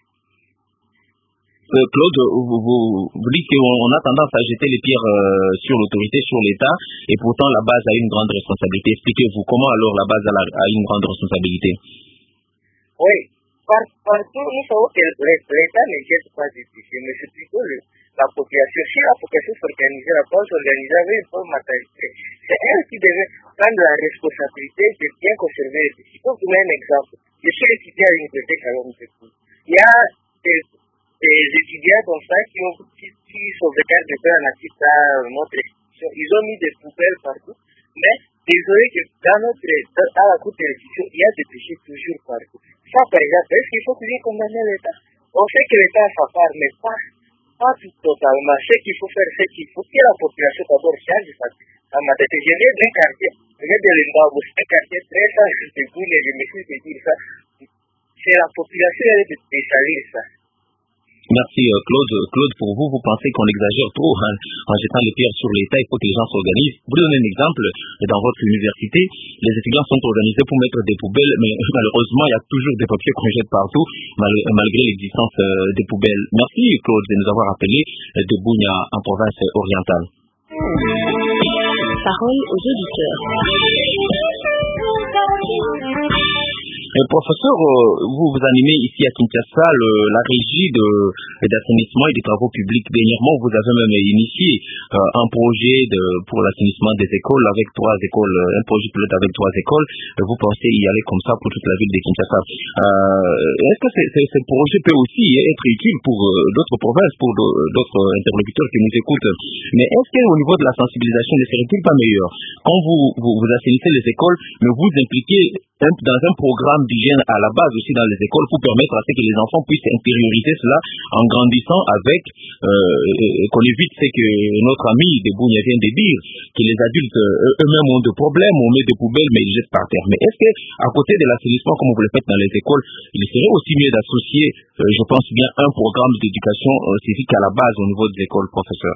Euh, Claude, vous, vous, vous dites qu'on a tendance à jeter les pierres euh, sur l'autorité, sur l'État, et pourtant la base a une grande responsabilité. Expliquez-vous comment alors la base a, la, a une grande responsabilité?
Oui, par, partout nous savons que l'État ne jette pas des déchets, mais c'est plutôt le, la population. Si la population s'organisait, la base s'organisait avec une bonne matérialité, c'est elle qui devait prendre la responsabilité de bien conserver les déchets. Pour vous donner un exemple, je suis étudiant à l'université Kalonzo. Il y a des des étudiants comme ça qui ont qui, qui sauvegardent de faire un article à notre institution. Ils ont mis des poubelles partout, mais désolé que dans notre à la cour de l'institution, il y a des déchets toujours partout. Ça, par exemple, est-ce qu'il faut toujours condamner l'État? On sait que l'État a sa part, mais pas, pas tout totalement. Ce qu'il faut faire, c'est qu'il faut que la population d'abord change sa matérialité. Je viens d'un quartier, je viens de l'Indabo, c'est un quartier très simple de Goune, et je me suis de dire ça. C'est la population qui est de salir ça.
Merci Claude. Claude, pour vous, vous pensez qu'on exagère trop hein, en jetant les pierres sur l'État. Il faut que les gens s'organisent. Vous donnez un exemple. Dans votre université, les étudiants sont organisés pour mettre des poubelles, mais malheureusement, il y a toujours des papiers qu'on jette partout, mal, malgré l'existence euh, des poubelles. Merci Claude de nous avoir appelés de Bunia en province orientale.
Parole aux auditeurs.
Euh, professeur, euh, vous vous animez ici à Kinshasa le, la régie de, d'assainissement et des travaux publics. Dernièrement, vous avez même initié euh, un projet de, pour l'assainissement des écoles avec trois écoles, un projet pilote avec trois écoles. Vous pensez y aller comme ça pour toute la ville de Kinshasa. Euh, est-ce que c'est, c'est, ce projet peut aussi être utile pour euh, d'autres provinces, pour de, d'autres interlocuteurs qui nous écoutent? Mais est-ce qu'au niveau de la sensibilisation, ne serait-il pas meilleur quand vous, vous, vous assainissez les écoles, mais vous impliquez un, dans un programme d'hygiène à la base aussi dans les écoles pour permettre à ce que les enfants puissent intérioriser cela en grandissant avec, euh, qu'on évite ce que notre ami de Bounia vient de dire, que les adultes euh, eux-mêmes ont des problèmes, on met des poubelles mais ils jettent par terre. Mais est-ce que à côté de l'assainissement comme vous le faites dans les écoles, il serait aussi mieux d'associer, euh, je pense bien, un programme d'éducation euh, civique à la base au niveau des écoles, professeur?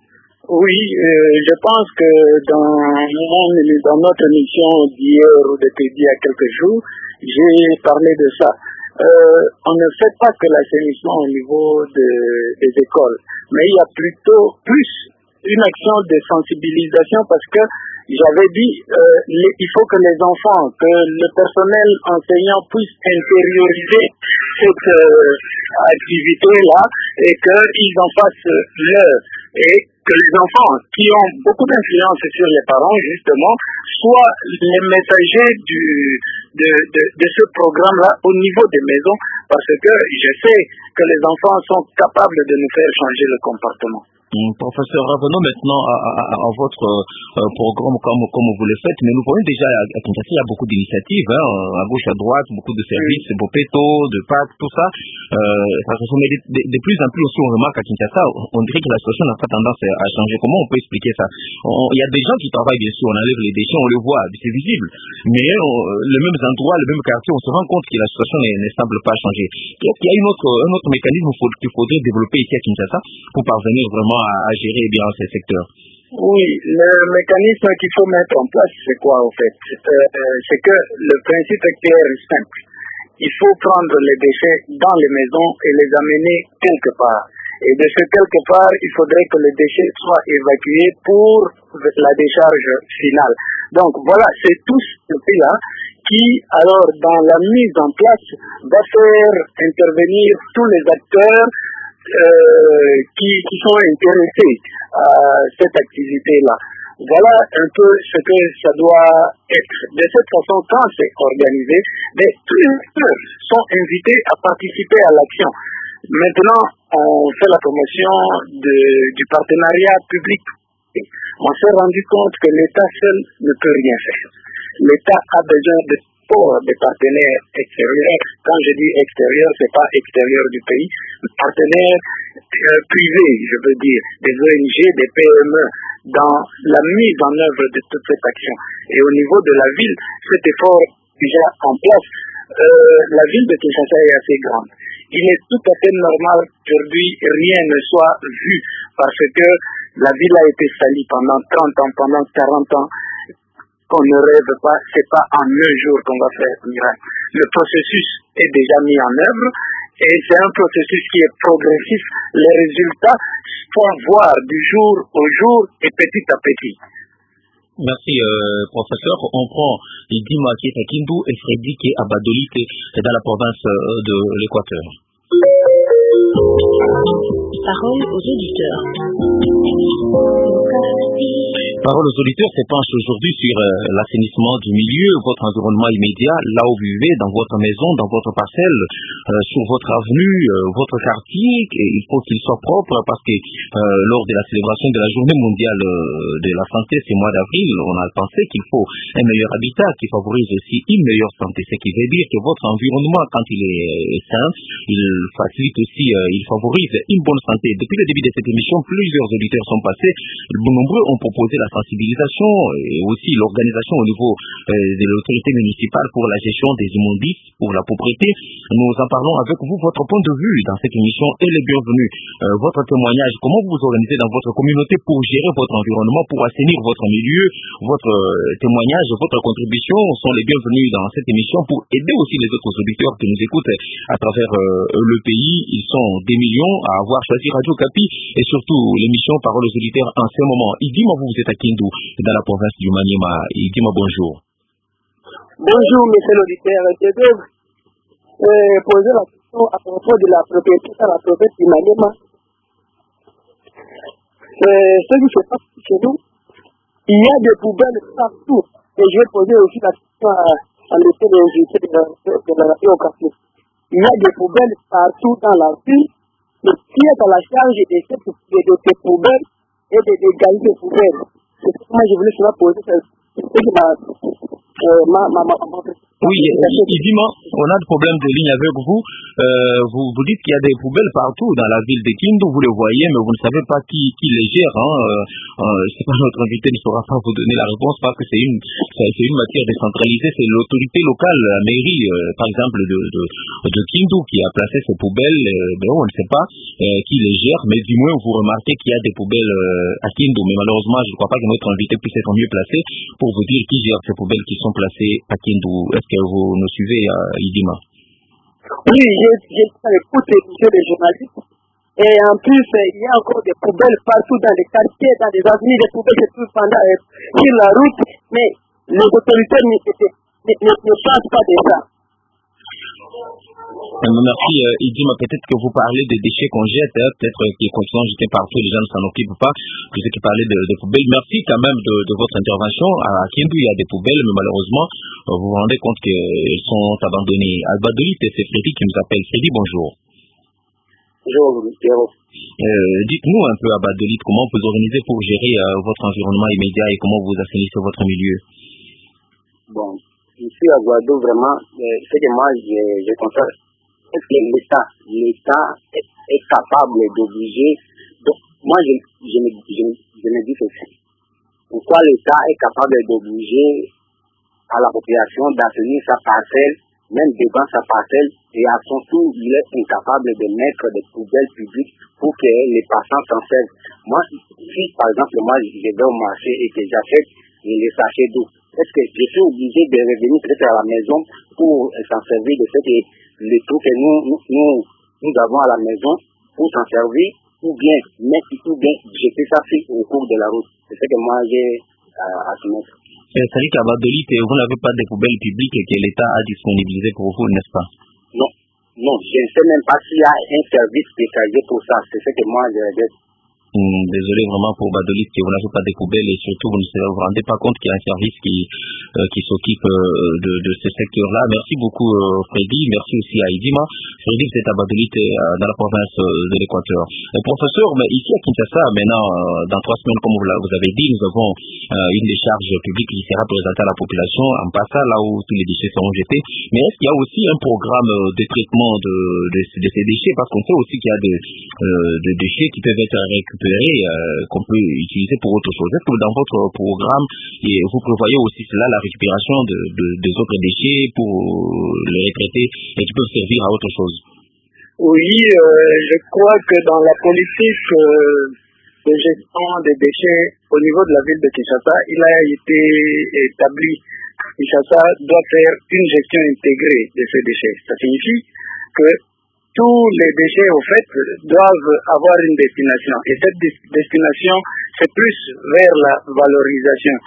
Oui, euh, je pense que dans, mon, dans notre émission d'hier ou de il y a quelques jours, j'ai parlé de ça. Euh, on ne fait pas que l'assainissement au niveau de, des écoles, mais il y a plutôt plus une action de sensibilisation parce que j'avais dit euh, les, il faut que les enfants, que le personnel enseignant puisse intérioriser cette euh, activité-là et qu'ils en fassent leur. Et que les enfants qui ont beaucoup d'influence sur les parents, justement, soient les messagers du, de, de, de ce programme-là au niveau des maisons, parce que je sais que les enfants sont capables de nous faire changer le comportement.
Mmh, professeur, revenons maintenant à, à, à votre euh, programme comme, comme vous le faites, mais nous voyons déjà à, à Kinshasa, il y a beaucoup d'initiatives, hein, à gauche, à droite, beaucoup de services, mmh. Bopeto, de P A C, tout ça. Euh, ça se met de, de, de plus en plus aussi, on remarque à Kinshasa, on dirait que la situation n'a pas tendance à changer. Comment on peut expliquer ça? on, Il y a des gens qui travaillent, bien sûr, on enlève les déchets, on les voit, c'est visible, mais on, les mêmes endroits, les mêmes quartiers, on se rend compte que la situation ne, ne semble pas changer. Est-ce qu'il y a une autre, un autre mécanisme qu'il faudrait développer ici à Kinshasa pour parvenir vraiment à, à gérer bien ces secteurs?
Oui, le mécanisme qu'il faut mettre en place, c'est quoi en fait? euh, C'est que le principe est clair et simple. Il faut prendre les déchets dans les maisons et les amener quelque part. Et de ce quelque part, il faudrait que les déchets soient évacués pour la décharge finale. Donc voilà, c'est tout ce là qui, alors dans la mise en place, va faire intervenir tous les acteurs Euh, qui, qui sont intéressés à cette activité-là. Voilà un peu ce que ça doit être. De cette façon, quand c'est organisé, mais tous les acteurs sont invités à participer à l'action. Maintenant, on fait la promotion de, du partenariat public. On s'est rendu compte que l'État seul ne peut rien faire. L'État a besoin de pour des partenaires extérieurs. Quand je dis extérieur, c'est pas extérieur du pays, partenaires euh, privés, je veux dire, des O N G, des P M E, dans la mise en œuvre de toute cette action. Et au niveau de la ville, cet effort déjà en place, euh, la ville de Kinshasa est assez grande. Il est tout à fait normal qu'aujourd'hui rien ne soit vu parce que la ville a été salie pendant trente ans, pendant quarante ans. Qu'on ne rêve pas, c'est pas en un jour qu'on va faire un miracle. Le processus est déjà mis en œuvre et c'est un processus qui est progressif. Les résultats font voir du jour au jour et petit à petit.
Merci, euh, professeur. On prend Idima qui est à Kindu et Freddy qui est à Badoli, qui est dans la province de l'Équateur.
Parole aux auditeurs.
Parole aux auditeurs se penche aujourd'hui sur euh, l'assainissement du milieu, votre environnement immédiat, là où vous vivez, dans votre maison, dans votre parcelle, euh, sur votre avenue, euh, votre quartier. Et il faut qu'il soit propre parce que euh, lors de la célébration de la journée mondiale euh, de la santé, ce mois d'avril, on a pensé qu'il faut un meilleur habitat qui favorise aussi une meilleure santé. Ce qui veut dire que votre environnement, quand il est sain, il facilite aussi, euh, il favorise une bonne santé. Depuis le début de cette émission, plusieurs auditeurs sont passés. Nombreux ont proposé la sensibilisation et aussi l'organisation au niveau euh, de l'autorité municipale pour la gestion des immondices, pour la propriété. Nous en parlons avec vous. Votre point de vue dans cette émission est le bienvenu. Euh, votre témoignage, comment vous vous organisez dans votre communauté pour gérer votre environnement, pour assainir votre milieu, votre euh, témoignage, votre contribution sont les bienvenus dans cette émission pour aider aussi les autres auditeurs qui nous écoutent à travers euh, le pays. Ils sont des millions à avoir choisi Radio Okapi et surtout l'émission Parole aux auditeurs en ce moment. Idima, vous, vous êtes à Kindu, dans la province du Maniema. Idima, bonjour.
Bonjour, monsieur l'auditeur. euh, poser la question à propos de la propriété dans la province du Maniema. Euh, ce qui se passe chez nous, il y a des poubelles partout. Et je vais poser aussi la question à, à l'état de l'invité de, de, de la radio au quartier. Il y a des poubelles partout dans la ville. Et qui est à la charge de ces, de, de ces poubelles et de d'égaliser les poubelles? C'est ce que moi je voulais seulement poser. C'est ce que ma, euh, ma, ma, ma, ma,
Oui, effectivement, on a des problèmes de ligne avec vous. Euh, vous. Vous dites qu'il y a des poubelles partout dans la ville de Kindu, vous le voyez, mais vous ne savez pas qui, qui les gère. Hein. Euh, euh, c'est pas notre invité ne saura pas vous donner la réponse parce que c'est une, c'est une matière décentralisée. C'est l'autorité locale, la mairie, euh, par exemple, de, de, de Kindu qui a placé ces poubelles. Euh, ben, on ne sait pas euh, qui les gère, mais du moins vous remarquez qu'il y a des poubelles euh, à Kindu. Mais malheureusement, je ne crois pas que notre invité puisse être mieux placé pour vous dire qui gère ces poubelles qui sont placées à Kindu. Est-ce que vous nous suivez, euh, Idima?
Oui, j'ai écouté les journalistes. Et en plus, il y a encore des poubelles partout dans les quartiers, dans les avenues, des poubelles se trouvent pendant, euh, sur la route. Mais les autorités ne, ne, ne, ne pensent pas de ça.
Merci, euh, Idima. Peut-être que vous parlez des déchets qu'on jette, hein, peut-être qu'ils continuent à jeter partout, les gens ne s'en occupent pas. Je sais que vous parlez de, de poubelles. Merci quand même de, de votre intervention. À Kindu, il y a des poubelles, mais malheureusement, vous vous rendez compte qu'elles sont abandonnées. Albadolit, c'est Freddy qui nous appelle. Freddy, bonjour.
Bonjour, bonjour.
Euh, dites-nous un peu, Albadolit, comment vous organisez pour gérer euh, votre environnement immédiat et comment vous assainissez votre milieu?
Bon, ici à Guadeloupe, vraiment, euh, ce que moi, je, je constate, est-ce que l'État, l'État est, est capable d'obliger. Donc, moi, je, je, me, je, je me dis ceci. Pourquoi l'État est capable d'obliger à la population d'assainir sa parcelle, même devant sa parcelle, et à son tour, il est incapable de mettre des poubelles publiques pour que les passants s'en servent. Moi, si par exemple, moi, je vais au marché et que j'achète les sachets d'eau, est-ce que je suis obligé de revenir peut-être à la maison pour s'en servir de ce que les trous que nous, nous, nous, nous avons à la maison pour s'en servir, ou bien mettre, ou bien jeter ça au cours de la route? C'est ce que moi j'ai euh, à soumettre.
C'est-à-dire qu'à Badolit, vous n'avez pas de poubelles publiques que l'État a disponibilisées pour vous, n'est-ce pas?
Non, non, je ne sais même pas s'il y a un service spécialisé pour ça. C'est ce que moi je regrette.
Hum, désolé vraiment pour Badolit que vous n'avez pas de poubelles et surtout vous ne vous rendez pas compte qu'il y a un service qui, euh, qui s'occupe euh, de, de ce secteur-là. Merci beaucoup euh, Freddy, merci aussi à Idima. Freddy, vous êtes à Badolit euh, dans la province euh, de l'Équateur. Euh, professeur, mais ici à Kinshasa, maintenant, euh, dans trois semaines, comme vous, vous avez dit, nous avons euh, une décharge publique qui sera présentée à la population en passant là où tous les déchets seront jetés. Mais est-ce qu'il y a aussi un programme de traitement de, de, de ces déchets? Parce qu'on sait aussi qu'il y a des euh, de déchets qui peuvent être récupérés Euh, qu'on peut utiliser pour autre chose. Est-ce que dans votre programme et vous prévoyez aussi cela, la récupération de, de, des autres déchets pour les retraités et qui peuvent servir à autre chose?
Oui, euh, je crois que dans la politique euh, de gestion des déchets au niveau de la ville de Kinshasa, il a été établi que Kinshasa doit faire une gestion intégrée de ces déchets. Ça signifie que tous les déchets, au fait, doivent avoir une destination. Et cette destination, c'est plus vers la valorisation.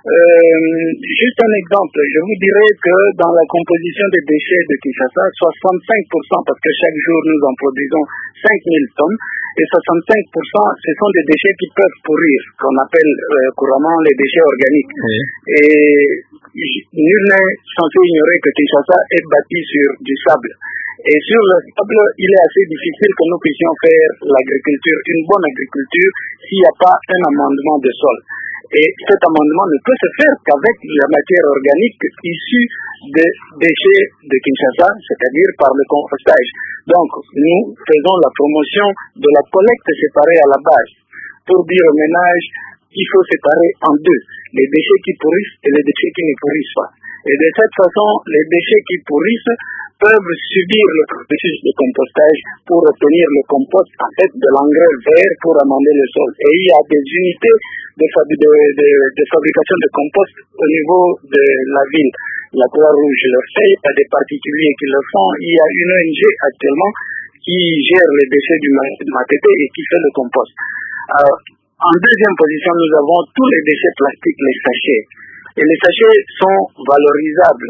Euh, juste un exemple, je vous dirais que dans la composition des déchets de Kinshasa, soixante-cinq pour cent, parce que chaque jour nous en produisons cinq mille tonnes, et soixante-cinq pour cent, ce sont des déchets qui peuvent pourrir, qu'on appelle euh, couramment les déchets organiques. Oui. Et nul n'est censé ignorer que Kinshasa est bâti sur du sable. Et sur le sable, il est assez difficile que nous puissions faire l'agriculture, une bonne agriculture, s'il n'y a pas un amendement de sol. Et cet amendement ne peut se faire qu'avec la matière organique issue des déchets de Kinshasa, c'est-à-dire par le compostage. Donc, nous faisons la promotion de la collecte séparée à la base. Pour dire au ménage, il faut séparer en deux, les déchets qui pourrissent et les déchets qui ne pourrissent pas. Et de cette façon, les déchets qui pourrissent peuvent subir le processus de compostage pour obtenir le compost, en fait, de l'engrais vert pour amender le sol. Et il y a des unités de, fab de, de, de fabrication de compost au niveau de la ville. La Croix-Rouge le fait, il y a des particuliers qui le font. Il y a une O N G actuellement qui gère les déchets du Matete et qui fait le compost. Alors, en deuxième position, nous avons tous les déchets plastiques, les sachets. Et les sachets sont valorisables.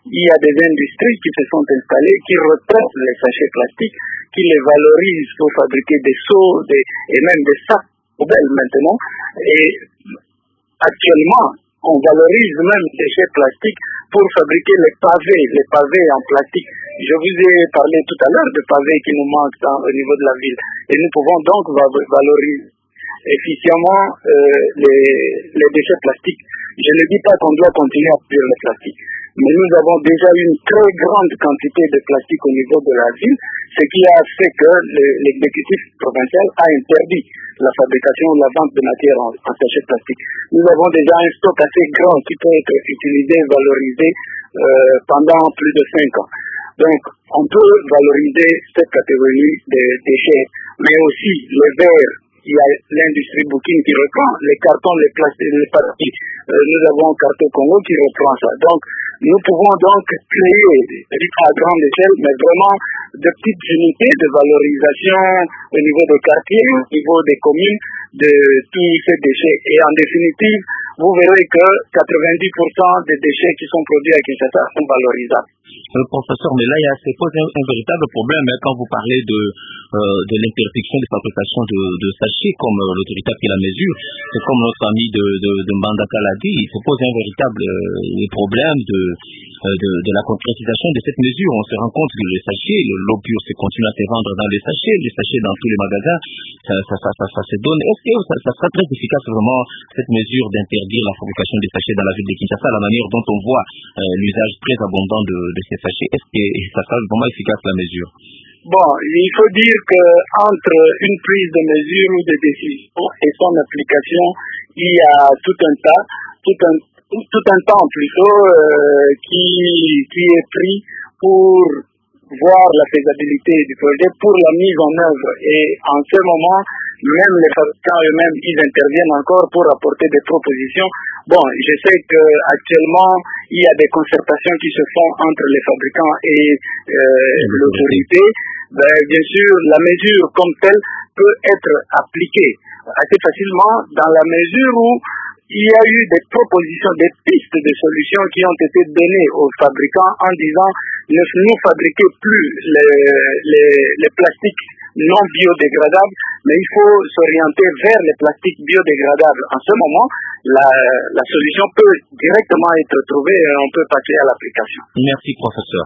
il y a des industries qui se sont installées, qui retraitent les sachets plastiques, qui les valorisent pour fabriquer des seaux des, et même des sacs poubelles maintenant. Et actuellement, on valorise même des déchets plastiques pour fabriquer les pavés, les pavés en plastique. Je vous ai parlé tout à l'heure de pavés qui nous manquent dans, au niveau de la ville. Et nous pouvons donc valoriser efficacement euh, les, les déchets plastiques. Je ne dis pas qu'on doit continuer à produire le plastique, mais nous avons déjà une très grande quantité de plastique au niveau de la ville, ce qui a fait que l'exécutif provincial a interdit la fabrication ou la vente de matières en, en sachets plastiques. Nous avons déjà un stock assez grand qui peut être utilisé, valorisé euh, pendant plus de cinq ans. Donc, on peut valoriser cette catégorie de déchets, mais aussi les verres. Il y a l'industrie bouquine qui reprend, les cartons, les plastiques, les papiers. Euh, nous avons Carton Congo qui reprend ça. Donc, nous pouvons donc créer à grande échelle, mais vraiment de petites unités de valorisation au niveau des quartiers, au niveau des communes, de tous ces déchets. Et en définitive, vous verrez que quatre-vingt-dix pour cent des déchets qui sont produits à Kinshasa sont valorisables.
Le professeur, mais là, il y a, c'est pose un, un véritable problème hein, quand vous parlez de, euh, de l'interdiction de fabrication de, de sachets, comme euh, l'autorité a pris la mesure. C'est comme notre ami de, de, de Mbandaka l'a dit, il se pose un véritable euh, problème de, euh, de, de la concrétisation de cette mesure. On se rend compte que les sachets, l'eau pure se continue à se vendre dans les sachets, les sachets dans tous les magasins, ça, ça, ça, ça, ça se donne. Est-ce que ça, ça sera très efficace vraiment, cette mesure d'interdire la fabrication des sachets dans la ville de Kinshasa, la manière dont on voit euh, l'usage très abondant de, de ces sachets? Est-ce que ça sera vraiment efficace la mesure?
Bon, il faut dire que entre une prise de mesure ou de décision et son application, il y a tout un tas, tout un, tout un temps plutôt euh, qui, qui est pris pour voir la faisabilité du projet, pour la mise en œuvre. Et en ce moment, même les fabricants eux-mêmes, ils interviennent encore pour apporter des propositions. Bon, je sais qu'actuellement, il y a des concertations qui se font entre les fabricants et euh, l'autorité. Ben, bien sûr, la mesure comme telle peut être appliquée assez facilement dans la mesure où il y a eu des propositions, des pistes de solutions qui ont été données aux fabricants en disant ne nous fabriquez plus les, les, les plastiques non biodégradables, mais il faut s'orienter vers les plastiques biodégradables. En ce moment, la, la solution peut directement être trouvée et on peut passer à l'application.
Merci, professeur.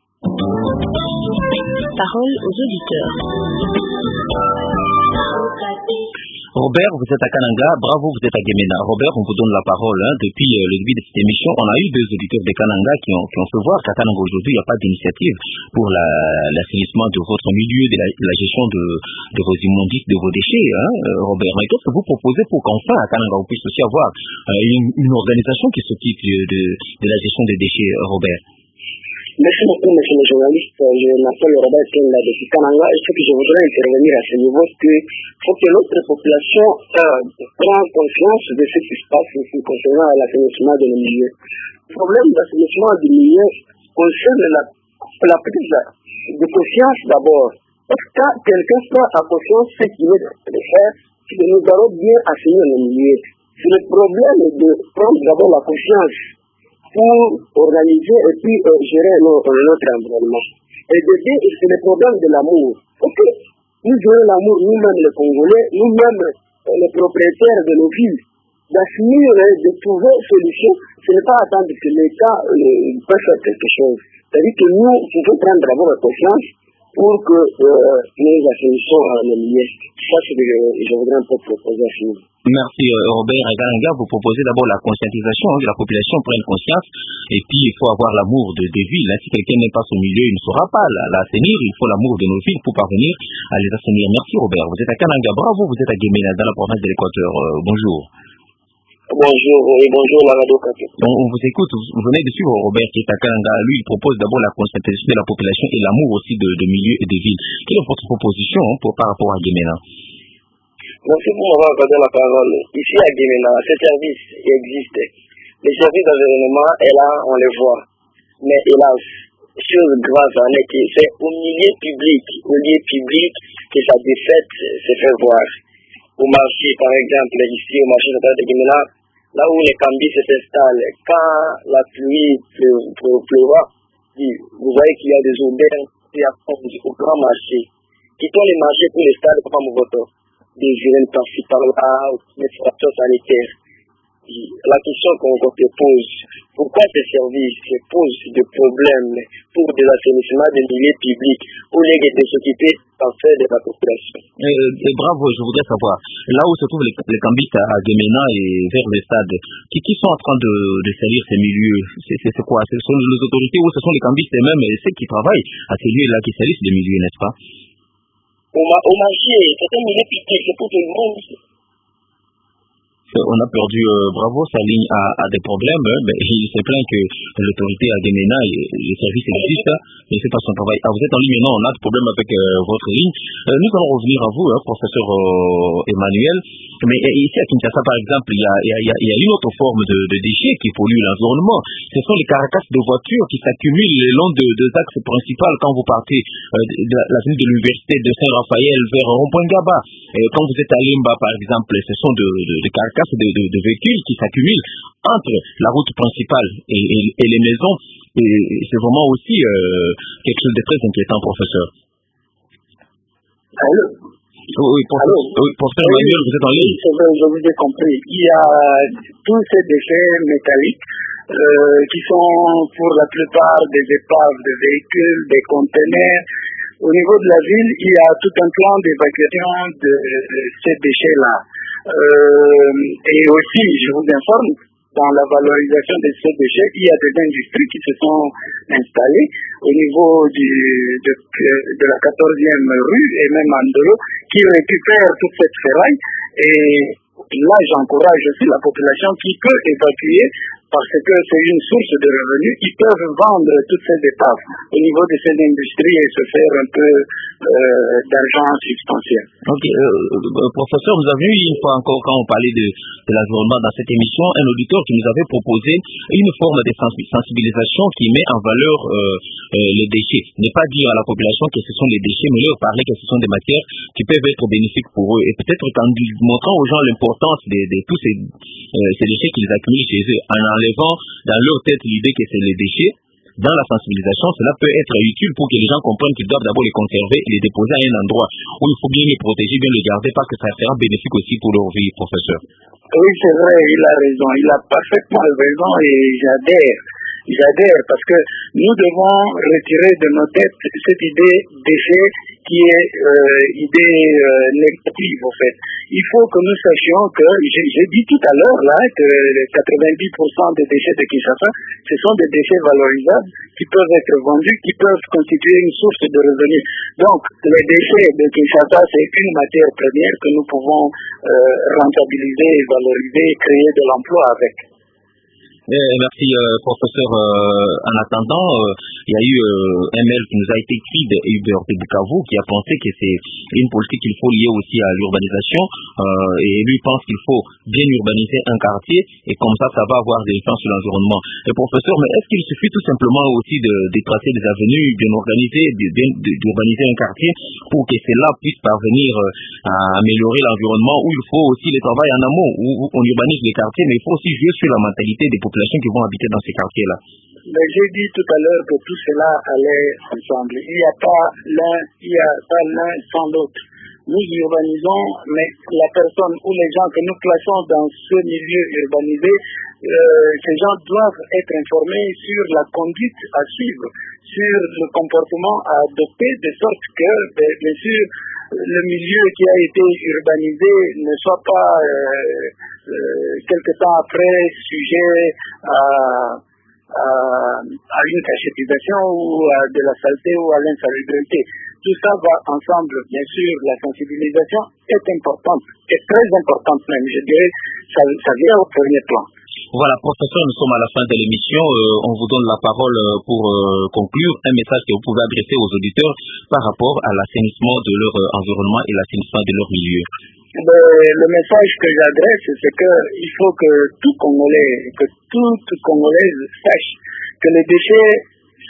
Parole aux auditeurs.
Robert, vous êtes à Kananga, Bravo, vous êtes à Gemena. Robert, on vous donne la parole. Hein. Depuis euh, le début de cette émission, on a eu deux auditeurs de Kananga qui ont, qui ont fait voir qu'à Kananga aujourd'hui, il n'y a pas d'initiative pour la, l'assainissement de votre milieu, de la, de la gestion de, de vos immondices, de vos déchets. Hein, Robert, mais qu'est-ce que vous proposez pour qu'enfin à Kananga, on puisse aussi avoir euh, une, une organisation qui s'occupe de, de, de la gestion des déchets, Robert?
Merci beaucoup, monsieur le journaliste. Je m'appelle Robert Kenda de Kananga et ce que je voudrais intervenir à ce niveau, c'est qu'il faut que notre population euh, prenne conscience de ce qui se passe ici concernant l'assainissement de nos milieux. Le problème d'assainissement du milieu concerne la, la prise de conscience d'abord. Parce que quand quelqu'un soit à conscience de ce qu'il veut faire, c'est que nous allons bien assainir nos milieux. C'est le problème de prendre d'abord la conscience pour organiser et puis euh, gérer nos, notre environnement. Et de deux, c'est le problème de l'amour. Ok, nous gérons l'amour, nous-mêmes les Congolais, nous-mêmes euh, les propriétaires de nos villes, d'assumer, euh, de trouver une solution. Ce n'est pas attendre que l'État euh, fasse quelque chose. C'est-à-dire que nous pouvons prendre d'abord la confiance pour que euh, nous assainissons nos milieux. Ça, c'est ce que je, je voudrais un peu proposer à ce.
Merci Robert Agalanga, vous proposez d'abord la conscientisation, hein, que la population prenne conscience, et puis il faut avoir l'amour de, des villes. Hein. Si quelqu'un n'est pas au milieu, il ne saura pas l'assainir, il faut l'amour de nos villes pour parvenir à les assainir. Merci Robert, vous êtes à Kananga, Bravo, vous êtes à Gemena, dans la province de l'Équateur. Euh, bonjour.
Bonjour, et bonjour la radio Kato.
On, on vous écoute, vous venez de suivre Robert qui est à Kananga. Lui, il propose d'abord la conscientisation de la population et l'amour aussi de, de milieux et de villes. Quelle est votre proposition hein, pour, par rapport à Gemena?
Merci pour m'avoir accordé la parole. Ici à Gemena, ce service existe. Les services d'environnement est là, on les voit. Mais hélas, chose grave en est que c'est au milieu public, au lieu public que sa défaite se fait voir. Au marché, par exemple, ici au marché de Gemena, là où les cambis s'installent, quand la pluie pleura, vous voyez qu'il y a des odeurs qui affondent au grand marché. Quittons les marchés pour les stades comme votre des urines par-ci par-là, des fractures sanitaires. La question qu'on te pose, pourquoi ces services posent des problèmes pour de l'assainissement des milieux publics au lieu de s'occuper en fait de la population?
Et, et bravo, je voudrais savoir, là où se trouvent les, les cambistes à Gemena et vers le stade, qui, qui sont en train de, de salir ces milieux? C'est quoi? Ce sont les autorités ou ce sont les cambistes eux-mêmes et ceux qui travaillent à ces lieux-là qui salissent les milieux, n'est-ce pas?
Au, au marché, c'est un milieu public, c'est pour tout le monde.
On a perdu euh, Bravo, sa ligne a, a des problèmes, hein, mais il se plaint que l'autorité à Gemena, le service existe, mais c'est pas son travail. Ah, vous êtes en ligne maintenant, on a des problèmes avec euh, votre ligne. Euh, nous allons revenir à vous, hein, professeur euh, Emmanuel. Mais euh, ici à Kinshasa, par exemple, il y a, il y a, il y a une autre forme de, de déchets qui polluent l'environnement. Ce sont les carcasses de voitures qui s'accumulent le long de deux axes principaux quand vous partez euh, de la zone de l'université de Saint-Raphaël vers Rond-Point-Gaba. Et quand vous êtes à Limba, par exemple, ce sont de, de, de carcasses De, de, de véhicules qui s'accumulent entre la route principale et, et, et les maisons. Et, et c'est vraiment aussi euh, quelque chose de très inquiétant, professeur.
Allô?
Oui, professeur, oui, professeur Emmanuel, vous êtes en ligne.
C'est vrai, je vous ai compris. Il y a tous ces déchets métalliques euh, qui sont pour la plupart des épaves de véhicules, des conteneurs. Au niveau de la ville, il y a tout un plan d'évacuation de, de ces déchets-là. Euh, et aussi, je vous informe, dans la valorisation de ces déchets, il y a des industries qui se sont installées au niveau du, de, de la quatorzième rue et même Andolo, qui récupèrent toute cette ferraille. Et là, j'encourage aussi la population qui peut évacuer parce que c'est une source de revenus. Ils peuvent vendre toutes ces épaves au niveau de ces industries et se faire un peu euh, d'argent substantiel.
Ok, euh, professeur, vous avez eu une fois encore, quand on parlait de, de l'environnement dans cette émission, un auditeur qui nous avait proposé une forme de sensibilisation qui met en valeur euh, euh, les déchets. Ne pas dire à la population que ce sont les déchets, mais leur parler que ce sont des matières qui peuvent être bénéfiques pour eux. Et peut-être qu'en montrant aux gens l'importance de, de tous ces, euh, ces déchets qu'ils accumulent chez eux, en enlevant dans leur tête l'idée que c'est les déchets, dans la sensibilisation, cela peut être utile pour que les gens comprennent qu'ils doivent d'abord les conserver et les déposer à un endroit où il faut bien les protéger, bien les garder, parce que ça sera bénéfique aussi pour leur vie, professeur.
Oui, c'est vrai, il a raison, il a parfaitement raison et j'adhère. J'adhère parce que nous devons retirer de nos têtes cette idée déchet qui est euh, idée euh, négative en fait. Il faut que nous sachions que, j'ai dit tout à l'heure là, que quatre-vingt-dix pour cent des déchets de Kinshasa, ce sont des déchets valorisables qui peuvent être vendus, qui peuvent constituer une source de revenus. Donc, les déchets de Kinshasa, c'est une matière première que nous pouvons euh, rentabiliser, valoriser et créer de l'emploi avec.
Eh, merci euh, professeur. Euh, en attendant, euh, il y a eu euh, un mail qui nous a été écrit de Hubert de Bukavu qui a pensé que c'est une politique qu'il faut lier aussi à l'urbanisation euh, et lui pense qu'il faut bien urbaniser un quartier et comme ça, ça va avoir des effets sur l'environnement. Et professeur, mais est-ce qu'il suffit tout simplement aussi de, de tracer des avenues, bien organisées, d'urbaniser un quartier pour que cela puisse parvenir euh, à améliorer l'environnement, où il faut aussi le travail en amont, où, où on urbanise les quartiers, mais il faut aussi jouer sur la mentalité des populations qui vont habiter dans ces quartiers-là?
Mais j'ai dit tout à l'heure que tout cela allait ensemble. Il n'y a pas l'un, il y a pas l'un sans l'autre. Nous urbanisons, mais la personne ou les gens que nous plaçons dans ce milieu urbanisé, euh, ces gens doivent être informés sur la conduite à suivre, sur le comportement à adopter, de sorte que, bien sûr, le milieu qui a été urbanisé ne soit pas euh, euh, quelque temps après sujet à, à, à une cachetisation ou à de la saleté ou à l'insalubrité. Tout ça va ensemble, bien sûr. La sensibilisation est importante, est très importante même, je dirais, ça, ça vient au premier plan.
Voilà, professeur, nous sommes à la fin de l'émission. Euh, on vous donne la parole pour euh, conclure un message que vous pouvez adresser aux auditeurs par rapport à l'assainissement de leur euh, environnement et l'assainissement de leur milieu.
Le, le message que j'adresse, c'est que il faut que tout Congolais, que toute Congolaise sache que les déchets,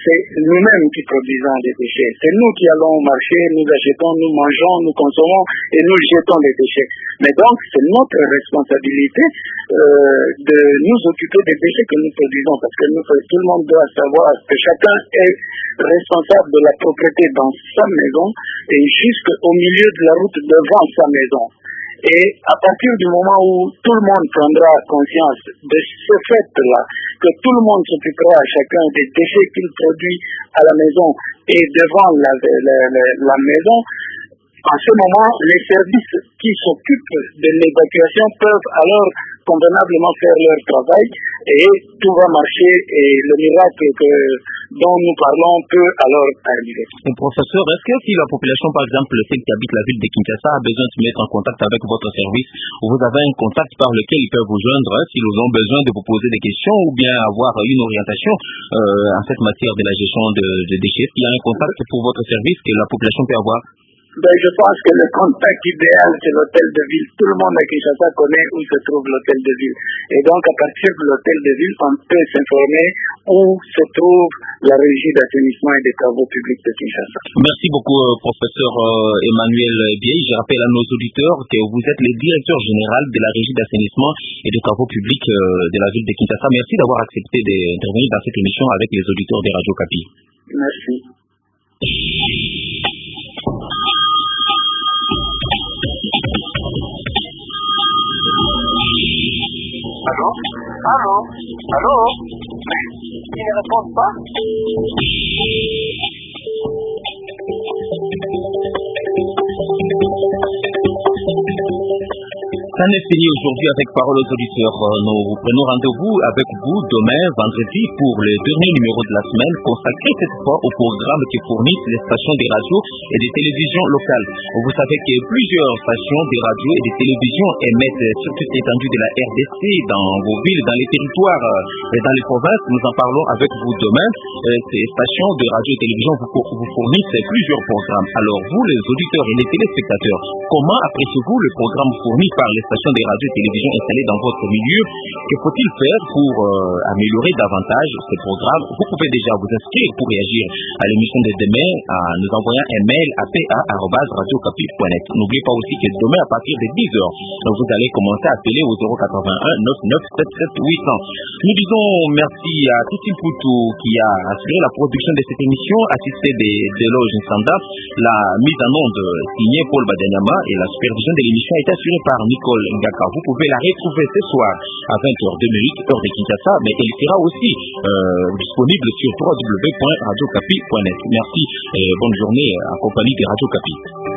c'est nous-mêmes qui produisons des déchets. C'est nous qui allons au marché, nous achetons, nous mangeons, nous consommons et nous jetons des déchets. Mais donc, c'est notre responsabilité euh, de nous occuper des déchets que nous produisons, parce que nous, tout le monde doit savoir que chacun est responsable de la propreté dans sa maison et jusqu'au milieu de la route devant sa maison. Et à partir du moment où tout le monde prendra conscience de ce fait-là, que tout le monde s'occupera chacun des déchets qu'il produit à la maison et devant la, la, la, la maison, en ce moment, les services qui s'occupent de l'évacuation peuvent alors convenablement faire leur travail et tout va marcher et le miracle que, dont nous parlons peut alors arriver.
Et professeur, est-ce que si la population, par exemple, celle qui habite la ville de Kinshasa, a besoin de se mettre en contact avec votre service, vous avez un contact par lequel ils peuvent vous joindre hein, s'ils ont besoin de vous poser des questions ou bien avoir une orientation euh, en cette matière de la gestion de, de déchets? Est-ce qu'il y a un contact pour votre service que la population peut avoir?
Ben, je pense que le contact idéal, c'est l'hôtel de ville. Tout le monde à Kinshasa connaît où se trouve l'hôtel de ville. Et donc, à partir de l'hôtel de ville, on peut s'informer où se trouve la régie d'assainissement et des travaux publics de Kinshasa.
Merci beaucoup, professeur Emmanuel Biey. Je rappelle à nos auditeurs que vous êtes le directeur général de la régie d'assainissement et des travaux publics de la ville de Kinshasa. Merci d'avoir accepté d'intervenir dans cette émission avec les auditeurs de Radio Kapi.
Merci.
Allô? Allô? Allô? Mais ils ne répondent pas?
Ça n'est fini aujourd'hui avec Parole aux auditeurs. Nous vous prenons rendez-vous avec vous demain, vendredi, pour le dernier numéro de la semaine, consacré cette fois au programme qui fournissent les stations des radios et des télévisions locales. Vous savez que plusieurs stations des radios et des télévisions émettent sur toute l'étendue de la R D C, dans vos villes, dans les territoires et dans les provinces. Nous en parlons avec vous demain. Ces stations de radio et télévision vous, vous fournissent plusieurs programmes. Alors vous, les auditeurs et les téléspectateurs, comment appréciez-vous le programme fourni par les stations des radios et télévisions installées dans votre milieu? Que faut-il faire pour euh, améliorer davantage ces programmes? Vous pouvez déjà vous inscrire pour réagir à l'émission de demain en nous envoyant un mail à p a arobase radio kapi point net. N'oubliez pas aussi que demain à partir de dix heures, vous allez commencer à appeler au zéro quatre-vingt-un neuf neuf sept sept huit cents. Nous disons merci à Titi Poutou qui a assuré la production de cette émission, assisté des Deloge Nsanda, la mise en onde signée Paul Badanyama et la supervision de l'émission est assurée par Nicole Ngaka. Vous pouvez la retrouver ce soir à vingt heures de Mérite, heure de Kinshasa, mais elle sera aussi euh, disponible sur w w w point radio kapi point net. Merci et bonne journée en compagnie de Radio Kapi.